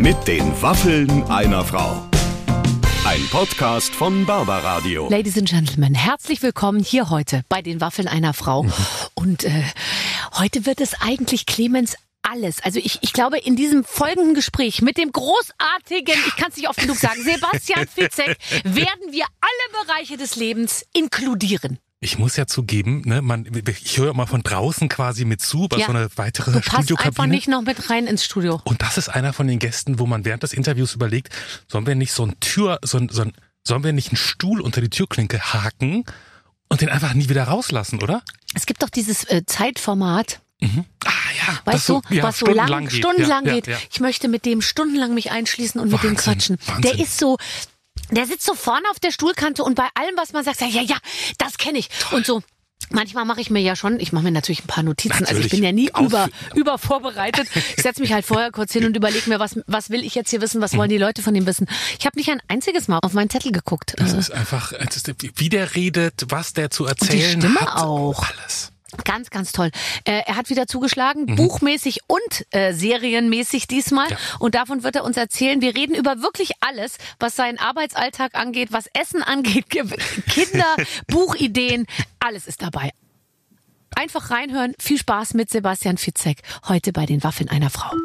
Mit den Waffeln einer Frau. Ein Podcast von Barbaradio. Ladies and Gentlemen, herzlich willkommen hier heute bei den Waffeln einer Frau. Und heute wird es eigentlich Clemens alles. Also ich glaube, in diesem folgenden Gespräch mit dem großartigen, ich kann es nicht oft genug sagen, Sebastian Fitzek, werden wir alle Bereiche des Lebens inkludieren. Ich muss ja zugeben, ich höre mal von draußen quasi mit zu, bei so einer weiteren Studiokabine. Du passt einfach nicht noch mit rein ins Studio. Und das ist einer von den Gästen, wo man während des Interviews überlegt, sollen wir nicht sollen wir nicht einen Stuhl unter die Türklinke haken und den einfach nie wieder rauslassen, oder? Es gibt doch dieses Zeitformat. Mhm. Ah ja, weißt du, was so stundenlang geht. Ja. Ich möchte mit dem stundenlang mich einschließen und Wahnsinn, mit dem quatschen. Wahnsinn. Der sitzt so vorne auf der Stuhlkante und bei allem, was man sagt, ja, das kenne ich. Toll. Und so, manchmal mache ich mir natürlich ein paar Notizen. Natürlich. Also ich bin ja nie über vorbereitet. Ich setze mich halt vorher kurz hin und überlege mir, was will ich jetzt hier wissen, was wollen die Leute von ihm wissen. Ich habe nicht ein einziges Mal auf meinen Zettel geguckt. Das ist einfach, wie der redet, was der zu erzählen und die Stimme hat. auch. Alles. Ganz, ganz toll. Er hat wieder zugeschlagen, buchmäßig und serienmäßig diesmal. Ja. Und davon wird er uns erzählen. Wir reden über wirklich alles, was seinen Arbeitsalltag angeht, was Essen angeht, Kinder, Buchideen, alles ist dabei. Einfach reinhören. Viel Spaß mit Sebastian Fitzek heute bei den Waffeln einer Frau.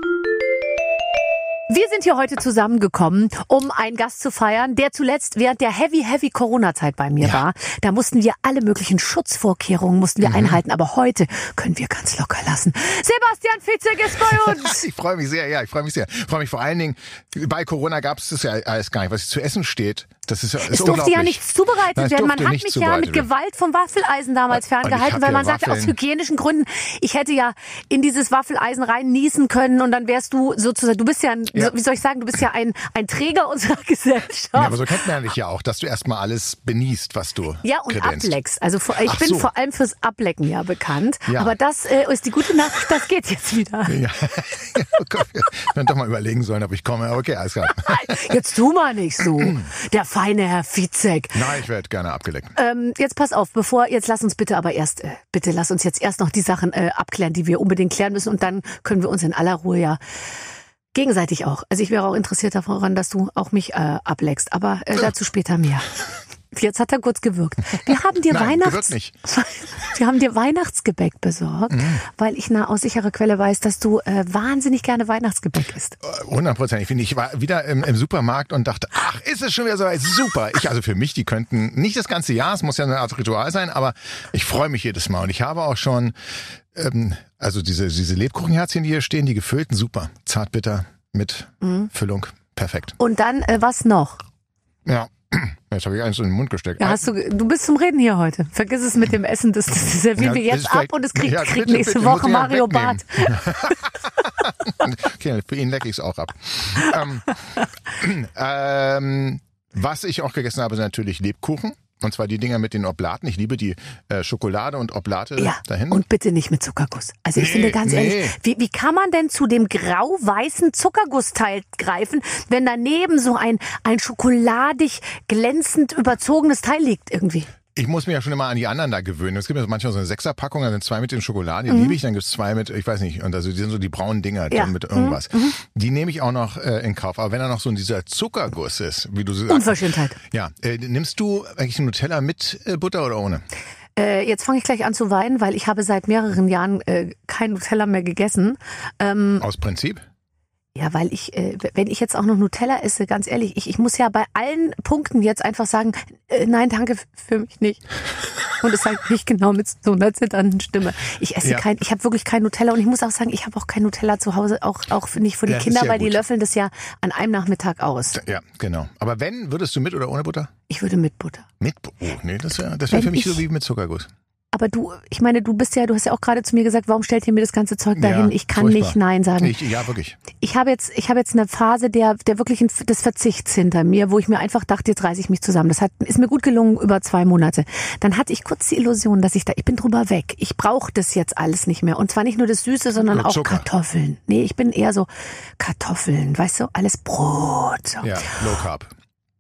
Wir sind hier heute zusammengekommen, um einen Gast zu feiern, der zuletzt während der heavy Corona-Zeit bei mir war. Da mussten wir alle möglichen Schutzvorkehrungen einhalten, aber heute können wir ganz locker lassen. Sebastian Fitzek ist bei uns. Ich freue mich sehr, Ich freue mich vor allen Dingen, bei Corona gab es das ja alles gar nicht, was zu essen steht. Das ist es durfte ja nichts zubereitet werden. Man hat mich ja mit Gewalt vom Waffeleisen damals ferngehalten, weil man sagte, aus hygienischen Gründen, ich hätte ja in dieses Waffeleisen rein niesen können und dann wärst du sozusagen, du bist ja, wie soll ich sagen, du bist ja ein Träger unserer Gesellschaft. Ja, aber so kennt man dich ja auch, dass du erstmal alles benießt, was du und kredenzt. ableckst. Also ich bin vor allem fürs Ablecken ja bekannt. Ja. Aber das ist die gute Nachricht, das geht jetzt wieder. Ja. Oh Gott, wir hätten doch mal überlegen sollen, ob ich komme. Okay, alles klar. Jetzt tu mal nicht so. Der feine Herr Fitzek. Nein, ich werde gerne abgeleckt. Jetzt pass auf, lass uns jetzt erst noch die Sachen abklären, die wir unbedingt klären müssen und dann können wir uns in aller Ruhe gegenseitig auch. Also ich wäre auch interessiert daran, dass du auch mich ableckst, aber dazu später mehr. Jetzt hat er kurz gewirkt. Wir haben dir Wir haben dir Weihnachtsgebäck besorgt, weil ich aus sicherer Quelle weiß, dass du wahnsinnig gerne Weihnachtsgebäck isst. 100%. Ich war wieder im Supermarkt und dachte, ach, ist es schon wieder so weit? Super. Also für mich, die könnten nicht das ganze Jahr, es muss ja eine Art Ritual sein, aber ich freue mich jedes Mal und ich habe auch schon also diese Lebkuchenherzchen, die hier stehen, die gefüllten, super. Zartbitter mit Füllung. Perfekt. Und dann, was noch? Ja. Jetzt habe ich eins in den Mund gesteckt. Ja, du bist zum Reden hier heute. Vergiss es mit dem Essen, das servieren wir jetzt ab und es kriegt nächste Woche Mario Barth. Okay, für ihn lecke ich es auch ab. Was ich auch gegessen habe, sind natürlich Lebkuchen. Und zwar die Dinger mit den Oblaten. Ich liebe die Schokolade und Oblate dahin. Und bitte nicht mit Zuckerguss. Also ich finde ganz ehrlich, wie kann man denn zu dem grau-weißen Zuckergussteil greifen, wenn daneben so ein schokoladig glänzend überzogenes Teil liegt irgendwie? Ich muss mich ja schon immer an die anderen da gewöhnen. Es gibt ja manchmal so eine 6er-Packung, da sind 2 mit den Schokoladen, die liebe ich, dann gibt es 2 mit, ich weiß nicht, und also die sind so die braunen Dinger dann mit irgendwas. Die nehme ich auch noch in Kauf. Aber wenn da noch so dieser Zuckerguss ist, wie du sagst. Unverschämtheit. Ja, nimmst du eigentlich Nutella mit Butter oder ohne? Jetzt fange ich gleich an zu weinen, weil ich habe seit mehreren Jahren kein Nutella mehr gegessen. Aus Prinzip? Ja, weil wenn ich jetzt auch noch Nutella esse, ganz ehrlich, ich muss ja bei allen Punkten jetzt einfach sagen, nein, danke, für mich nicht. Und das sage ich genau mit so einer zitternden Stimme. Ich habe wirklich kein Nutella und ich muss auch sagen, ich habe auch kein Nutella zu Hause, auch nicht für die Kinder, weil die löffeln das ja an einem Nachmittag aus. Ja, genau. Aber würdest du mit oder ohne Butter? Ich würde mit Butter. Das wäre für mich so wie mit Zuckerguss. Aber du hast ja auch gerade zu mir gesagt, warum stellt ihr mir das ganze Zeug dahin? Ich kann nicht Nein sagen. Ja, wirklich. Ich habe jetzt eine Phase der wirklichen des Verzichts hinter mir, wo ich mir einfach dachte, jetzt reiße ich mich zusammen. Ist mir gut gelungen über 2 Monate. Dann hatte ich kurz die Illusion, dass ich bin drüber weg. Ich brauche das jetzt alles nicht mehr. Und zwar nicht nur das Süße, sondern auch Zucker. Kartoffeln. Nee, ich bin eher so Kartoffeln, weißt du, alles Brot. So. Ja, Low Carb.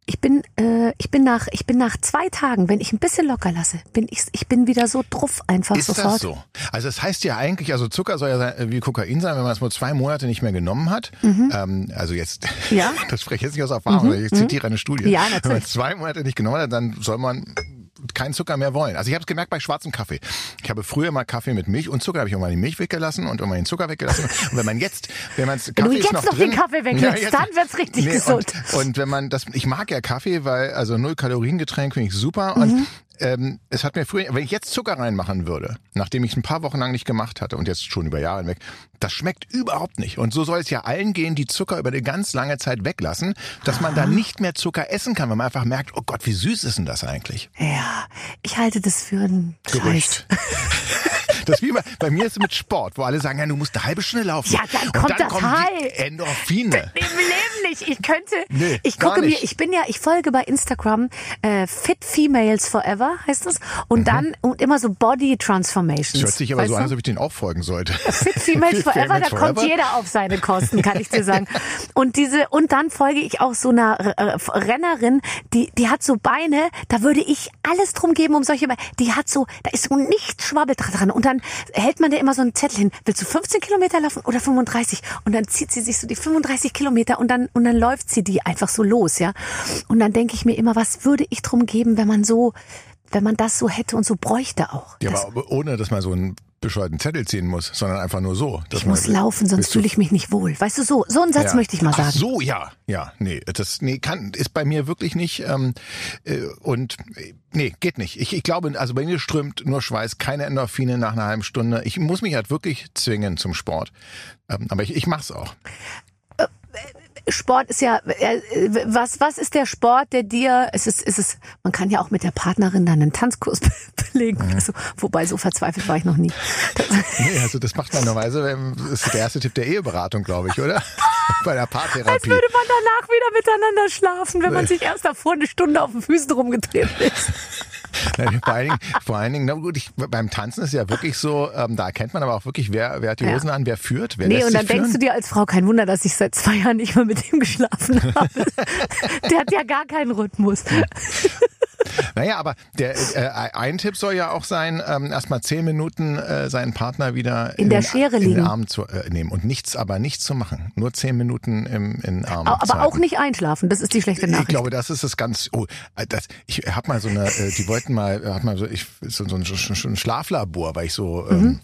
ich bin nach 2 Tagen, wenn ich ein bisschen locker lasse, ich bin wieder so druff einfach Ist sofort. das so? Also es heißt ja eigentlich, also Zucker soll ja wie Kokain sein, wenn man es nur 2 Monate nicht mehr genommen hat. Also jetzt, Ja. das spreche ich jetzt nicht aus Erfahrung, ich zitiere eine Studie. Ja, natürlich. Wenn man es 2 Monate nicht genommen hat, dann soll man keinen Zucker mehr wollen. Also ich habe es gemerkt bei schwarzem Kaffee. Ich habe früher mal Kaffee mit Milch und Zucker, habe ich irgendwann die Milch weggelassen und irgendwann den Zucker weggelassen. Und wenn man jetzt Wenn du jetzt noch den Kaffee weglässt, dann wird's richtig gesund. Und wenn man das, ich mag ja Kaffee, weil also 0 Kalorien Getränk finde ich super und es hat mir früher, wenn ich jetzt Zucker reinmachen würde, nachdem ich es ein paar Wochen lang nicht gemacht hatte und jetzt schon über Jahre hinweg, das schmeckt überhaupt nicht. Und so soll es ja allen gehen, die Zucker über eine ganz lange Zeit weglassen, dass man dann nicht mehr Zucker essen kann, weil man einfach merkt, oh Gott, wie süß ist denn das eigentlich? Ja, ich halte das für ein Gerücht. Das ist wie bei mir ist es mit Sport, wo alle sagen, ja, du musst eine halbe Stunde laufen. Ja, dann kommt und dann das kommen die High. Endorphine. Im Leben nicht. Ich könnte, Nee, ich gar gucke mir, nicht. ich folge bei Instagram Fit Females Forever, heißt das. Und dann, und immer so Body Transformations. Das hört sich aber weißt so du? an, als ob ich den auch folgen sollte. Fit Females Forever, da kommt jeder auf seine Kosten, kann ich dir sagen. Und dann folge ich auch so einer Rennerin, die hat so Beine, da würde ich alles drum geben, um solche Beine. Die hat so, da ist so nichts schwabbelt dran. Und dann hält man da immer so einen Zettel hin. Willst du 15 Kilometer laufen oder 35? Und dann zieht sie sich so die 35 Kilometer und dann läuft sie die einfach so los, ja. Und dann denke ich mir immer, was würde ich drum geben, wenn man das so hätte und so bräuchte auch. Ja, aber ohne, dass man so einen bescheuerten Zettel ziehen muss, sondern einfach nur so. Ich muss laufen, sonst fühle ich mich nicht wohl. Weißt du, so einen Satz möchte ich mal sagen. Ach so, ja. Ja, nee, ist bei mir wirklich nicht, geht nicht. Ich glaube, also bei mir strömt nur Schweiß, keine Endorphine nach einer halben Stunde. Ich muss mich halt wirklich zwingen zum Sport. Aber ich mach's auch. Sport ist ja, was ist der Sport, der dir, man kann ja auch mit der Partnerin dann einen Tanzkurs belegen, also, wobei so verzweifelt war ich noch nie. Nee, also das macht man normalerweise, das ist der erste Tipp der Eheberatung, glaube ich, oder? Bei der Paartherapie. Als würde man danach wieder miteinander schlafen, wenn man sich erst davor eine Stunde auf den Füßen rumgetreten ist. Vor allen Dingen, na gut, beim Tanzen ist ja wirklich so, da erkennt man aber auch wirklich, wer hat die Hosen an, wer führt, wer lässt und dann sich führen. denkst du dir als Frau, kein Wunder, dass ich seit 2 Jahren nicht mehr mit ihm geschlafen habe. Der hat ja gar keinen Rhythmus. Naja, aber ein Tipp soll ja auch sein, erstmal 10 Minuten seinen Partner wieder in der Schere liegen, in den Arm zu nehmen und nichts zu machen. Nur 10 Minuten in den Arm aber zu halten. auch nicht einschlafen, das ist die schlechte Nachricht. Ich glaube, das ist das ganz. Ich habe mal so eine. Die wollten mal, so ein Schlaflabor, weil ich so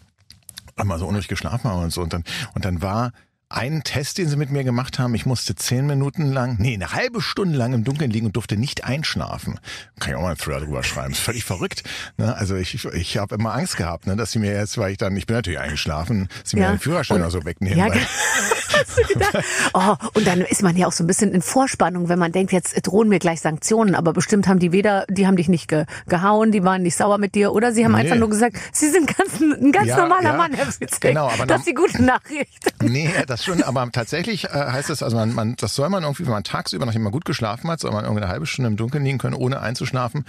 mal so unruhig geschlafen habe und so und dann war einen Test, den sie mit mir gemacht haben, ich musste 10 Minuten lang, eine halbe Stunde lang im Dunkeln liegen und durfte nicht einschlafen. Kann ich auch mal einen Thriller drüber schreiben. Das ist völlig verrückt. Ne? Also ich habe immer Angst gehabt, ne, dass sie mir jetzt, ich bin natürlich eingeschlafen, sie mir den Führerschein oder so wegnehmen. Ja, hast du gedacht? Oh, und dann ist man ja auch so ein bisschen in Vorspannung, wenn man denkt, jetzt drohen mir gleich Sanktionen, aber bestimmt haben die haben dich nicht gehauen, die waren nicht sauer mit dir oder sie haben einfach nur gesagt, sie sind ein ganz normaler Mann, Herr Fitzek. Genau, aber das ist die gute Nachricht. Nee, das schon, aber tatsächlich heißt es, also das soll man irgendwie, wenn man tagsüber, nachdem man gut geschlafen hat, soll man irgendwie eine halbe Stunde im Dunkeln liegen können, ohne einzuschlafen.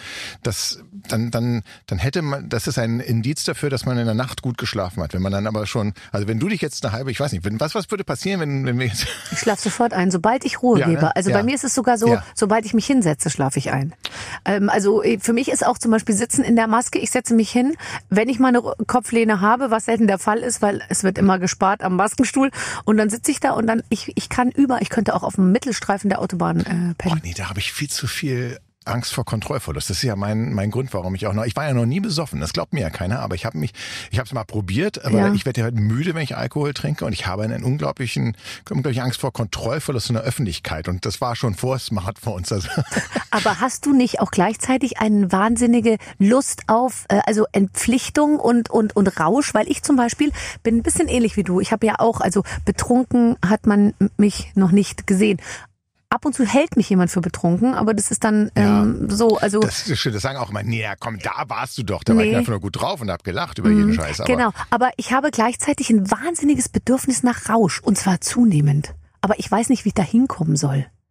Dann hätte man, das ist ein Indiz dafür, dass man in der Nacht gut geschlafen hat. Wenn man dann aber schon, also wenn du dich jetzt ich weiß nicht, was würde passieren, wenn wir jetzt... Ich schlafe sofort ein, sobald ich Ruhe gebe. Ne? Also bei mir ist es sogar so, sobald ich mich hinsetze, schlafe ich ein. Also für mich ist auch zum Beispiel Sitzen in der Maske, ich setze mich hin, wenn ich mal eine Kopflehne habe, was selten der Fall ist, weil es wird immer gespart am Maskenstuhl und dann sitze ich da und dann, ich könnte auch auf dem Mittelstreifen der Autobahn pennen. Oh nee, da habe ich viel zu viel Angst vor Kontrollverlust. Das ist ja mein Grund, warum ich war ja noch nie besoffen, das glaubt mir ja keiner, aber ich habe es mal probiert, aber ich werde ja halt müde, wenn ich Alkohol trinke und ich habe eine unglaubliche Angst vor Kontrollverlust in der Öffentlichkeit und das war schon vor Smartphones. Also. Aber hast du nicht auch gleichzeitig eine wahnsinnige Lust auf also Entpflichtung und Rausch? Weil ich zum Beispiel bin ein bisschen ähnlich wie du. Ich habe ja auch, also betrunken hat man mich noch nicht gesehen. Ab und zu hält mich jemand für betrunken, aber das ist dann so, also... Das sagen auch immer, komm, da warst du doch. Da war ich einfach nur gut drauf und hab gelacht über jeden Scheiß. Aber genau, aber ich habe gleichzeitig ein wahnsinniges Bedürfnis nach Rausch und zwar zunehmend. Aber ich weiß nicht, wie ich da hinkommen soll.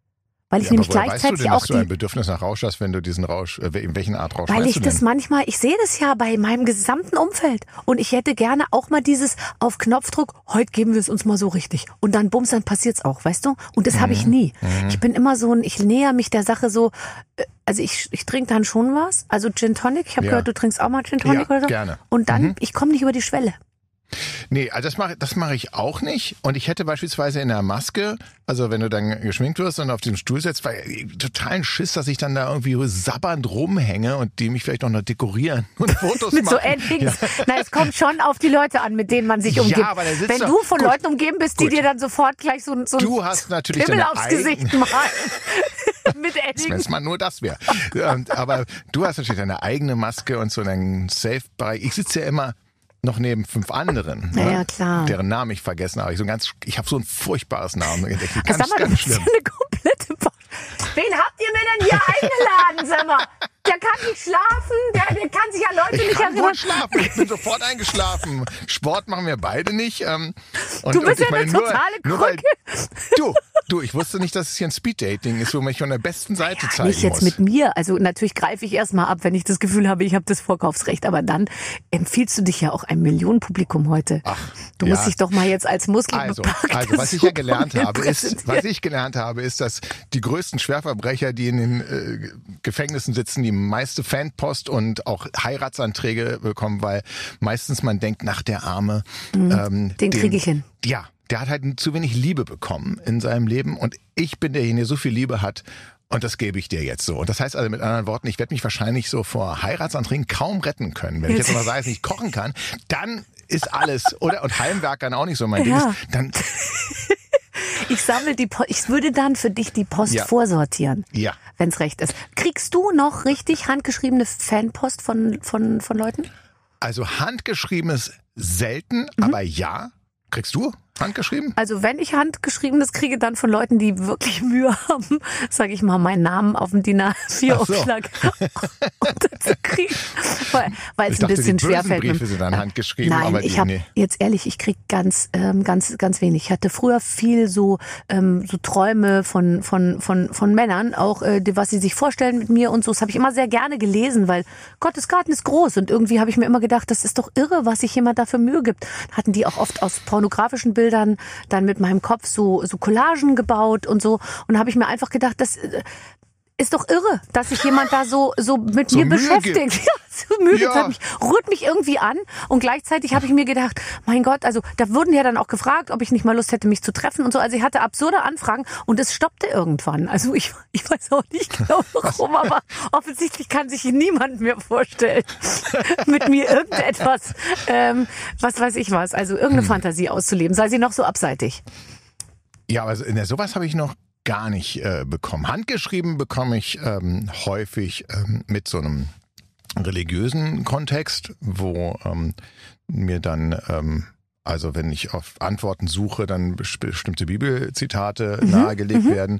Weil ich nämlich aber woher gleichzeitig weißt du denn, auch dass du ein Bedürfnis nach Rausch hast, wenn du diesen Rausch, in welchen Art Rausch weil meinst ich du das denn? manchmal, ich sehe das ja bei meinem gesamten Umfeld und ich hätte gerne auch mal dieses auf Knopfdruck, heute geben wir es uns mal so richtig und dann bums, dann passiert's auch, weißt du? Und das habe ich nie. Ich bin immer so ich näher mich der Sache so, also ich trinke dann schon was, also Gin Tonic, ich habe gehört, du trinkst auch mal Gin Tonic oder so. Gerne. Und dann, ich komme nicht über die Schwelle. Nee, also das mache ich auch nicht. Und ich hätte beispielsweise in der Maske, also wenn du dann geschminkt wirst und auf dem Stuhl sitzt, weil totalen Schiss, dass ich dann da irgendwie sabbernd rumhänge und die mich vielleicht auch noch dekorieren und Fotos Mit machen. so Endings. Na, es kommt schon auf die Leute an, mit denen man sich umgibt. Ja, aber da sitzt wenn doch- du von gut, Leuten umgeben bist, die gut. dir dann sofort gleich so ein Du hast natürlich Pimmel deine aufs eigenen- Gesicht malen. Mit Wenn Edding. es mal nur das wäre. Aber du hast natürlich deine eigene Maske und so einen Safe-Bereich. Ich sitze ja immer noch neben 5 anderen, Ja, ja, klar. deren Namen ich vergessen habe. Ich habe so ein furchtbares Namen. Ganz, Sag mal, du ganz bist schlimm. ja eine komplette Wen habt ihr mir denn hier eingeladen, sag mal? Der kann nicht schlafen, der kann sich an Leute Ich nicht kann erinnern. gut schlafen, ich bin sofort eingeschlafen. Sport machen wir beide nicht. Und, Du bist ich ja eine meine, totale nur weil, Krücke. Du, ich wusste nicht, dass es hier ein Speed-Dating ist, wo man mich von der besten Seite zeigen Nicht jetzt muss. mit mir. Also natürlich greife ich erstmal ab, wenn ich das Gefühl habe, ich habe das Vorkaufsrecht. Aber dann empfiehlst du dich ja auch einem Millionenpublikum heute. Du musst ja. dich doch mal jetzt als Also, muskelbepackte was ich ja gelernt Superman habe, ist, dass die größten Schwerverbrecher, die in den Gefängnissen sitzen, die meiste Fanpost und auch Heiratsanträge bekommen, weil meistens man denkt, nach der Arme, Den kriege ich hin. Ja, der hat halt zu wenig Liebe bekommen in seinem Leben und ich bin derjenige, der so viel Liebe hat. Und das gebe ich dir jetzt so. Und das heißt also mit anderen Worten, ich werde mich wahrscheinlich so vor Heiratsanträgen kaum retten können. Wenn ich jetzt aber sage, dass ich nicht kochen kann, dann ist alles, oder? Und Heimwerkern auch nicht so mein Ding Ja. ist, dann, Ich sammle ich würde dann für dich die Post Ja. vorsortieren. ja. Wenn's recht ist. Kriegst du noch richtig handgeschriebene Fanpost von Leuten? Also handgeschriebenes selten, aber ja. Kriegst du handgeschrieben? Also wenn ich handgeschriebenes kriege, dann von Leuten, die wirklich Mühe haben, sage ich mal, meinen Namen auf dem DIN A4-Aufschlag unterzukriegen. Weil es ein bisschen schwer fällt. Briefe sind dann handgeschrieben, Nein, aber ich habe jetzt ehrlich, ich krieg ganz wenig. Ich hatte früher viel so Träume von Männern, auch was sie sich vorstellen mit mir und so. Das habe ich immer sehr gerne gelesen, weil Gottes Garten ist groß und irgendwie habe ich mir immer gedacht, das ist doch irre, was sich jemand da für Mühe gibt. Hatten die auch oft aus pornografischen Bildern dann mit meinem Kopf so Collagen gebaut und so und habe ich mir einfach gedacht, das ist doch irre, dass sich jemand da so mit So mir Mühe beschäftigt. gibt. Ja, so Mühe Ja. gibt, rührt mich irgendwie an und gleichzeitig habe ich mir gedacht, mein Gott, also da wurden ja dann auch gefragt, ob ich nicht mal Lust hätte, mich zu treffen und so. Also ich hatte absurde Anfragen und es stoppte irgendwann. Also ich weiß auch nicht genau warum, aber offensichtlich kann sich niemand mehr vorstellen, mit mir irgendetwas, was weiß ich was, also irgendeine Fantasie auszuleben, sei sie noch so abseitig. Ja, aber sowas habe ich noch gar nicht bekommen. Handgeschrieben bekomme ich häufig mit so einem religiösen Kontext, wo mir dann, also wenn ich auf Antworten suche, dann bestimmte Bibelzitate nahegelegt werden.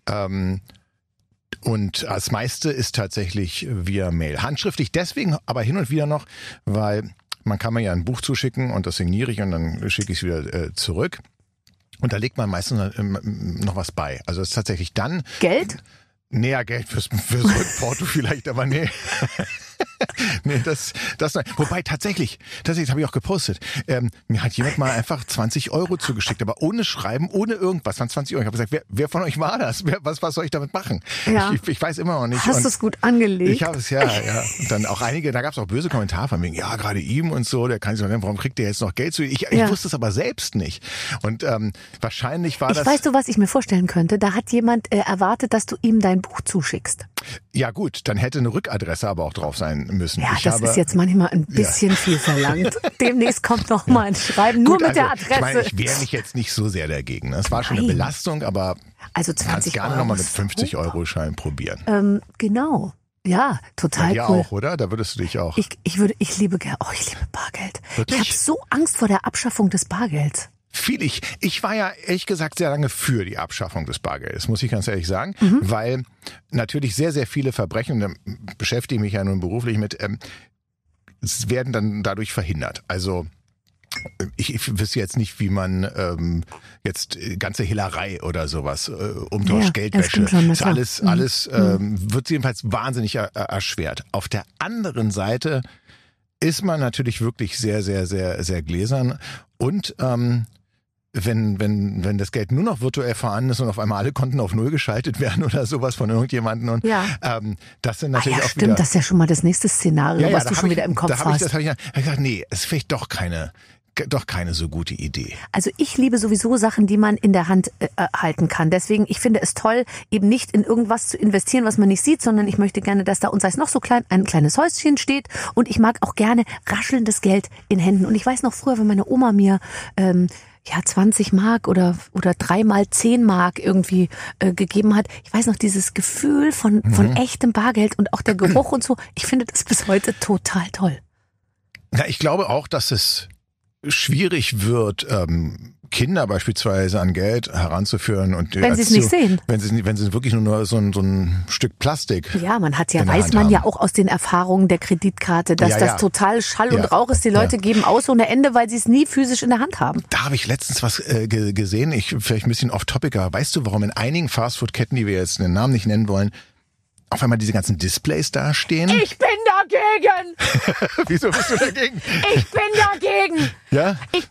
Und das meiste ist tatsächlich via Mail. Handschriftlich deswegen, aber hin und wieder noch, weil man kann mir ja ein Buch zuschicken und das signiere ich und dann schicke ich es wieder zurück. Und da legt man meistens noch was bei. Also es ist tatsächlich dann... Geld? Näher Geld für so ein Porto vielleicht, aber nee. Nee, das wobei tatsächlich habe ich auch gepostet. Mir hat jemand mal einfach 20 € zugeschickt, aber ohne Schreiben, ohne irgendwas, waren 20 €. Ich habe gesagt, wer von euch war das? Was soll ich damit machen? Ja. Ich weiß immer noch nicht. Hast Und du es gut angelegt? ich habe es, ja. Und dann auch einige, da gab es auch böse Kommentare von mir, ja, gerade ihm und so, der kann sich doch denken, warum kriegt der jetzt noch Geld zu? Ich wusste es aber selbst nicht. Und wahrscheinlich war das... Weißt du, was ich mir vorstellen könnte? Da hat jemand erwartet, dass du ihm dein Buch zuschickst. Ja gut, dann hätte eine Rückadresse aber auch drauf sein müssen. Ja, ist jetzt manchmal ein bisschen viel verlangt. Demnächst kommt noch mal ein Schreiben, nur Gut, mit der also, Adresse. Ich meine, ich wehre mich jetzt nicht so sehr dagegen. Ne? Es war schon eine Nein. Belastung, aber Also kannst 20 gerne Euro nochmal mit ist 50-€ probieren. Genau. Ja, total Ja cool. auch, oder? Da würdest du dich auch... Ich liebe Bargeld. Wirklich? Ich habe so Angst vor der Abschaffung des Bargelds. Ich war ja ehrlich gesagt sehr lange für die Abschaffung des Bargeldes, muss ich ganz ehrlich sagen, weil natürlich sehr, sehr viele Verbrechen, da beschäftige ich mich ja nun beruflich mit, werden dann dadurch verhindert. Also ich wüsste jetzt nicht, wie man jetzt ganze Hehlerei oder sowas, Umtausch, Geldwäsche, ist alles wird jedenfalls wahnsinnig erschwert. Auf der anderen Seite ist man natürlich wirklich sehr, sehr, sehr, sehr gläsern und wenn das Geld nur noch virtuell vorhanden ist und auf einmal alle Konten auf Null geschaltet werden oder sowas von irgendjemandem und das sind natürlich auch stimmt, wieder... das ist ja schon mal das nächste Szenario, was du schon wieder im Kopf hast. Da habe ich gesagt, nee, es ist vielleicht doch keine so gute Idee. Also ich liebe sowieso Sachen, die man in der Hand halten kann. Deswegen, ich finde es toll, eben nicht in irgendwas zu investieren, was man nicht sieht, sondern ich möchte gerne, dass da uns sei es noch so klein, ein kleines Häuschen steht und ich mag auch gerne raschelndes Geld in Händen. Und ich weiß noch früher, wenn meine Oma mir 20 Mark oder 3 mal 10 Mark irgendwie gegeben hat. Ich weiß noch, dieses Gefühl von echtem Bargeld und auch der Geruch und so. Ich finde das bis heute total toll. Ja, ich glaube auch, dass es schwierig wird, Kinder beispielsweise an Geld heranzuführen und wenn sie es nicht sehen. Wenn sie wirklich nur so ein Stück Plastik. Ja, man hat ja, weiß man ja auch aus den Erfahrungen der Kreditkarte, dass das total Schall und Rauch ist. Die Leute geben aus ohne Ende, weil sie es nie physisch in der Hand haben. Da habe ich letztens was gesehen, vielleicht ein bisschen off-topicer. Weißt du, warum in einigen Fastfood-Ketten, die wir jetzt den Namen nicht nennen wollen, auf einmal diese ganzen Displays dastehen? Ich bin dagegen! Wieso bist du dagegen? Ich bin dagegen! Ja? Ich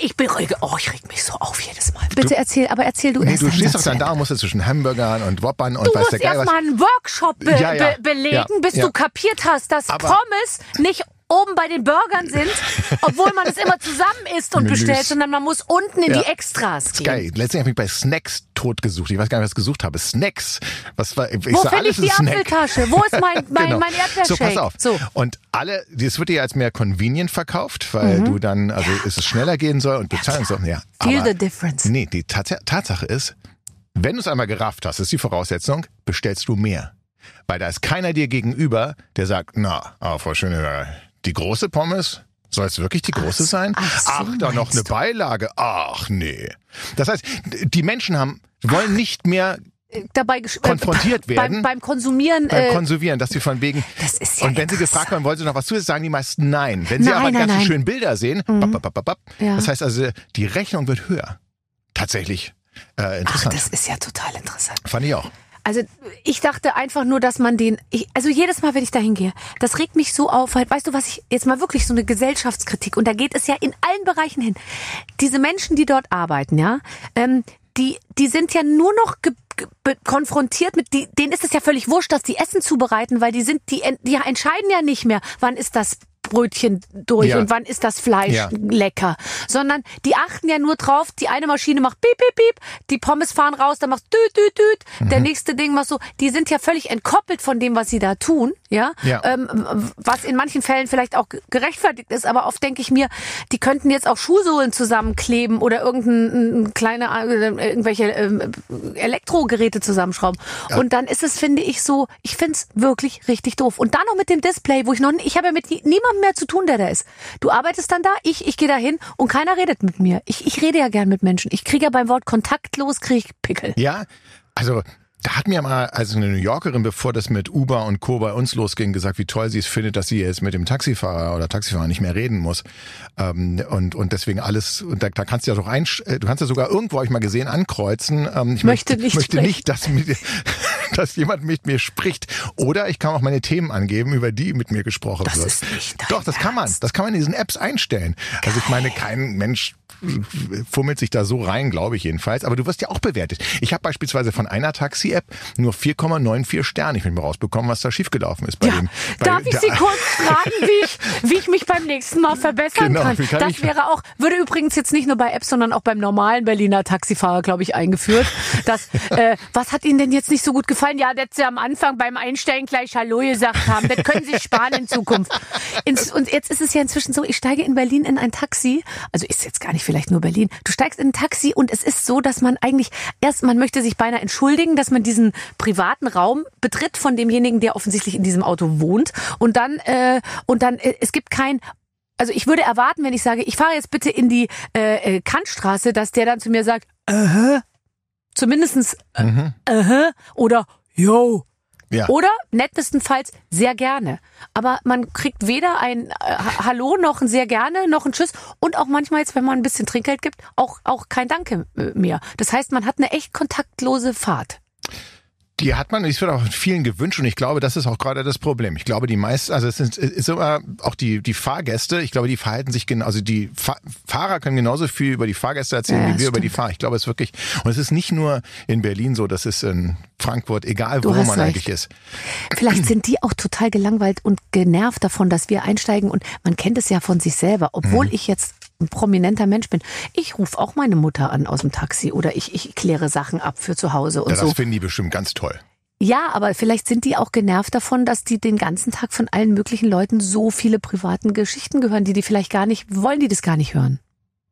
reg mich so auf jedes Mal. Bitte erzähl du erst. Du stehst doch dann da und musst zwischen Hamburgern und Whoppern und weiß der Geil was. Du musst erst mal einen Workshop belegen, bis du kapiert hast, dass Pommes nicht oben bei den Burgern sind, obwohl man es immer zusammen isst und bestellt, sondern man muss unten in die Extras gehen. Geil. Letztens habe ich bei Snacks tot gesucht. Ich weiß gar nicht, was ich gesucht habe. Snacks. Wo finde ich die Apfeltasche? Wo ist mein Erdbeershake? So, pass auf. So. Und das wird dir als mehr convenient verkauft, weil du dann, es schneller gehen soll und bezahlen soll. Ja. Feel the difference. Nee, die Tatsache ist, wenn du es einmal gerafft hast, ist die Voraussetzung, bestellst du mehr. Weil da ist keiner dir gegenüber, der sagt, Frau Schöneberger, die große Pommes, soll es wirklich die große sein? Ach, da noch eine Beilage. Ach, nee. Das heißt, die Menschen wollen nicht mehr dabei konfrontiert werden. Beim Konsumieren. Beim Konsumieren, dass sie von wegen... Das ist ja und wenn sie gefragt werden, wollen sie noch was zusätzlich, sagen die meisten nein. Wenn sie aber die ganzen schönen Bilder sehen, das heißt also, die Rechnung wird höher. Tatsächlich interessant. Das ist ja total interessant. Fand ich auch. Also ich dachte einfach nur, dass man also jedes Mal, wenn ich da hingehe, das regt mich so auf, weißt du, was ich jetzt mal wirklich so eine Gesellschaftskritik, und da geht es ja in allen Bereichen hin. Diese Menschen, die dort arbeiten, die sind ja nur noch konfrontiert mit, denen ist es ja völlig wurscht, dass die Essen zubereiten, weil die entscheiden ja nicht mehr, wann ist das Brötchen durch und wann ist das Fleisch lecker, sondern die achten ja nur drauf, die eine Maschine macht piep, piep, piep, die Pommes fahren raus, dann macht düt, düt, düt, der nächste Ding macht so, die sind ja völlig entkoppelt von dem, was sie da tun, was in manchen Fällen vielleicht auch gerechtfertigt ist, aber oft denke ich mir, die könnten jetzt auch Schuhsohlen zusammenkleben oder irgendwelche Elektrogeräte zusammenschrauben und dann ist es, finde ich so, ich finde es wirklich richtig doof und dann noch mit dem Display, wo ich habe ja mit niemandem mehr zu tun, der da ist. Du arbeitest dann da, ich gehe da hin und keiner redet mit mir. Ich rede ja gern mit Menschen. Ich kriege ja beim Wort kontaktlos, kriege ich Pickel. Ja, also da hat mir mal eine New Yorkerin, bevor das mit Uber und Co. bei uns losging, gesagt, wie toll sie es findet, dass sie jetzt mit dem Taxifahrer oder Taxifahrer nicht mehr reden muss. Und deswegen alles, und da kannst du ja doch du kannst ja sogar irgendwo, habe ich mal gesehen, ankreuzen. Ich möchte nicht, dass jemand mit mir spricht. Oder ich kann auch meine Themen angeben, über die mit mir gesprochen wird. Das ist nicht Doch, das kann man. Das kann man in diesen Apps einstellen. Geil. Also ich meine, kein Mensch fummelt sich da so rein, glaube ich jedenfalls. Aber du wirst ja auch bewertet. Ich habe beispielsweise von einer Taxi-App nur 4,94 Sterne. Ich will mal rausbekommen, was da schiefgelaufen ist bei dem. Darf ich Sie kurz fragen, wie ich mich beim nächsten Mal verbessern kann? Das würde übrigens jetzt nicht nur bei Apps, sondern auch beim normalen Berliner Taxifahrer, glaube ich, eingeführt. Was hat Ihnen denn jetzt nicht so gut gefallen? Ja, dass Sie am Anfang beim Einsteigen gleich Hallo gesagt haben. Das können Sie sparen in Zukunft. Und jetzt ist es ja inzwischen so, ich steige in Berlin in ein Taxi. Also ist jetzt gar nicht vielleicht nur Berlin. Du steigst in ein Taxi und es ist so, dass man eigentlich man möchte sich beinahe entschuldigen, dass man diesen privaten Raum betritt von demjenigen, der offensichtlich in diesem Auto wohnt. Und dann es gibt also ich würde erwarten, wenn ich sage, ich fahre jetzt bitte in die Kantstraße, dass der dann zu mir sagt, zumindestens, oder, yo. Ja. Oder nettestenfalls sehr gerne. Aber man kriegt weder ein Hallo noch ein sehr gerne noch ein Tschüss und auch manchmal jetzt, wenn man ein bisschen Trinkgeld gibt, auch kein Danke mehr. Das heißt, man hat eine echt kontaktlose Fahrt. Die hat man, es wird auch vielen gewünscht und ich glaube, das ist auch gerade das Problem. Ich glaube, die meisten, also es ist immer auch die Fahrgäste, ich glaube, die verhalten sich also die Fahrer können genauso viel über die Fahrgäste erzählen, wie wir stimmt. über die Fahrer. Ich glaube, es ist wirklich, und es ist nicht nur in Berlin so, das ist in Frankfurt, egal wo man eigentlich ist. Vielleicht sind die auch total gelangweilt und genervt davon, dass wir einsteigen und man kennt es ja von sich selber, obwohl ich jetzt ein prominenter Mensch bin. Ich rufe auch meine Mutter an aus dem Taxi oder ich kläre Sachen ab für zu Hause und Ja, so. das finden die bestimmt ganz toll. Ja, aber vielleicht sind die auch genervt davon, dass die den ganzen Tag von allen möglichen Leuten so viele privaten Geschichten hören, die vielleicht gar nicht, wollen die das gar nicht hören.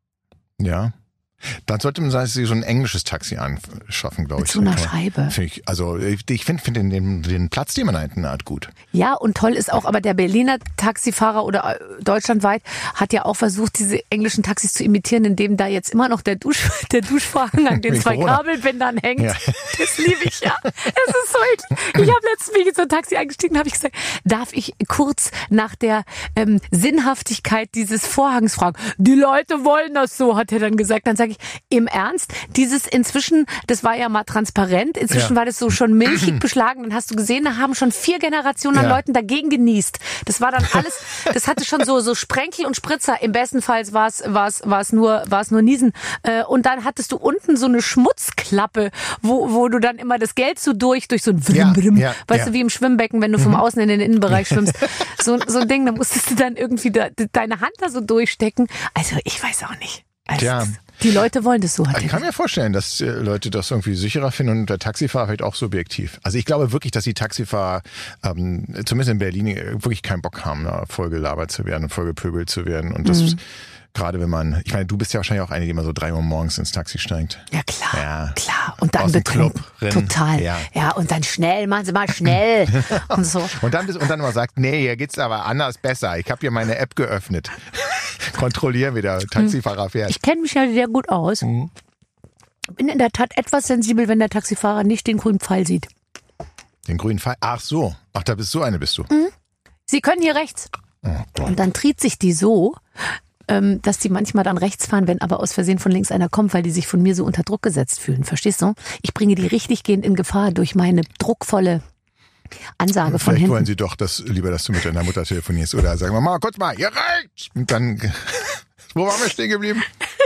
Ja. Dann sollte man sich so ein englisches Taxi anschaffen, glaube ich. Mit so einer Scheibe. Ich finde den Platz, den man da hinten hat, gut. Ja, und toll ist auch, aber der Berliner Taxifahrer oder deutschlandweit hat ja auch versucht, diese englischen Taxis zu imitieren, indem da jetzt immer noch der Duschvorhang an den Wegen 2 Corona. Kabelbändern hängt. Ja. Das liebe ich ja. Es ist so eklig. Ich habe letztens, wie ich in so ein Taxi eingestiegen habe, ich gesagt, darf ich kurz nach der Sinnhaftigkeit dieses Vorhangs fragen? Die Leute wollen das so, hat er dann gesagt. Dann sage ich, im Ernst, dieses inzwischen, das war ja mal transparent, inzwischen war das so schon milchig beschlagen, dann hast du gesehen, da haben schon 4 Generationen an Leuten dagegen genießt. Das war dann alles, das hatte schon so Sprenkel und Spritzer, im besten Fall war es nur Niesen. Und dann hattest du unten so eine Schmutzklappe, wo du dann immer das Geld so durch so ein Vrim, Vrim, weißt du, wie im Schwimmbecken, wenn du vom Außen in den Innenbereich schwimmst. So ein Ding, da musstest du dann irgendwie deine Hand da so durchstecken. Also ich weiß auch nicht. Also, die Leute wollen das so. Ich kann mir vorstellen, dass Leute das irgendwie sicherer finden und der Taxifahrer vielleicht auch subjektiv. Also ich glaube wirklich, dass die Taxifahrer, zumindest in Berlin, wirklich keinen Bock haben, da voll gelabert zu werden, voll gepöbelt zu werden. Und das gerade wenn man, ich meine, du bist ja wahrscheinlich auch eine, die immer so 3 Uhr morgens ins Taxi steigt. Ja, klar. Ja. Klar. Und dann Aus dem betrunken. Club rennen. Total. Ja, und dann schnell, machen Sie mal schnell. Und so. Und dann immer sagt, nee, hier geht's aber anders besser. Ich habe hier meine App geöffnet. Kontrollieren, wie der Taxifahrer fährt. Ich kenne mich ja sehr gut aus. Bin in der Tat etwas sensibel, wenn der Taxifahrer nicht den grünen Pfeil sieht. Den grünen Pfeil? Ach so. Ach, so eine bist du. Sie können hier rechts. Oh Gott. Und dann tritt sich die so, dass die manchmal dann rechts fahren, wenn aber aus Versehen von links einer kommt, weil die sich von mir so unter Druck gesetzt fühlen. Verstehst du? Ich bringe die richtig gehend in Gefahr durch meine druckvolle Ansage von Vielleicht hinten. wollen sie doch lieber, dass du mit deiner Mutter telefonierst. Oder sagen wir mal, kurz mal, hier rechts! Und dann, wo waren wir stehen geblieben?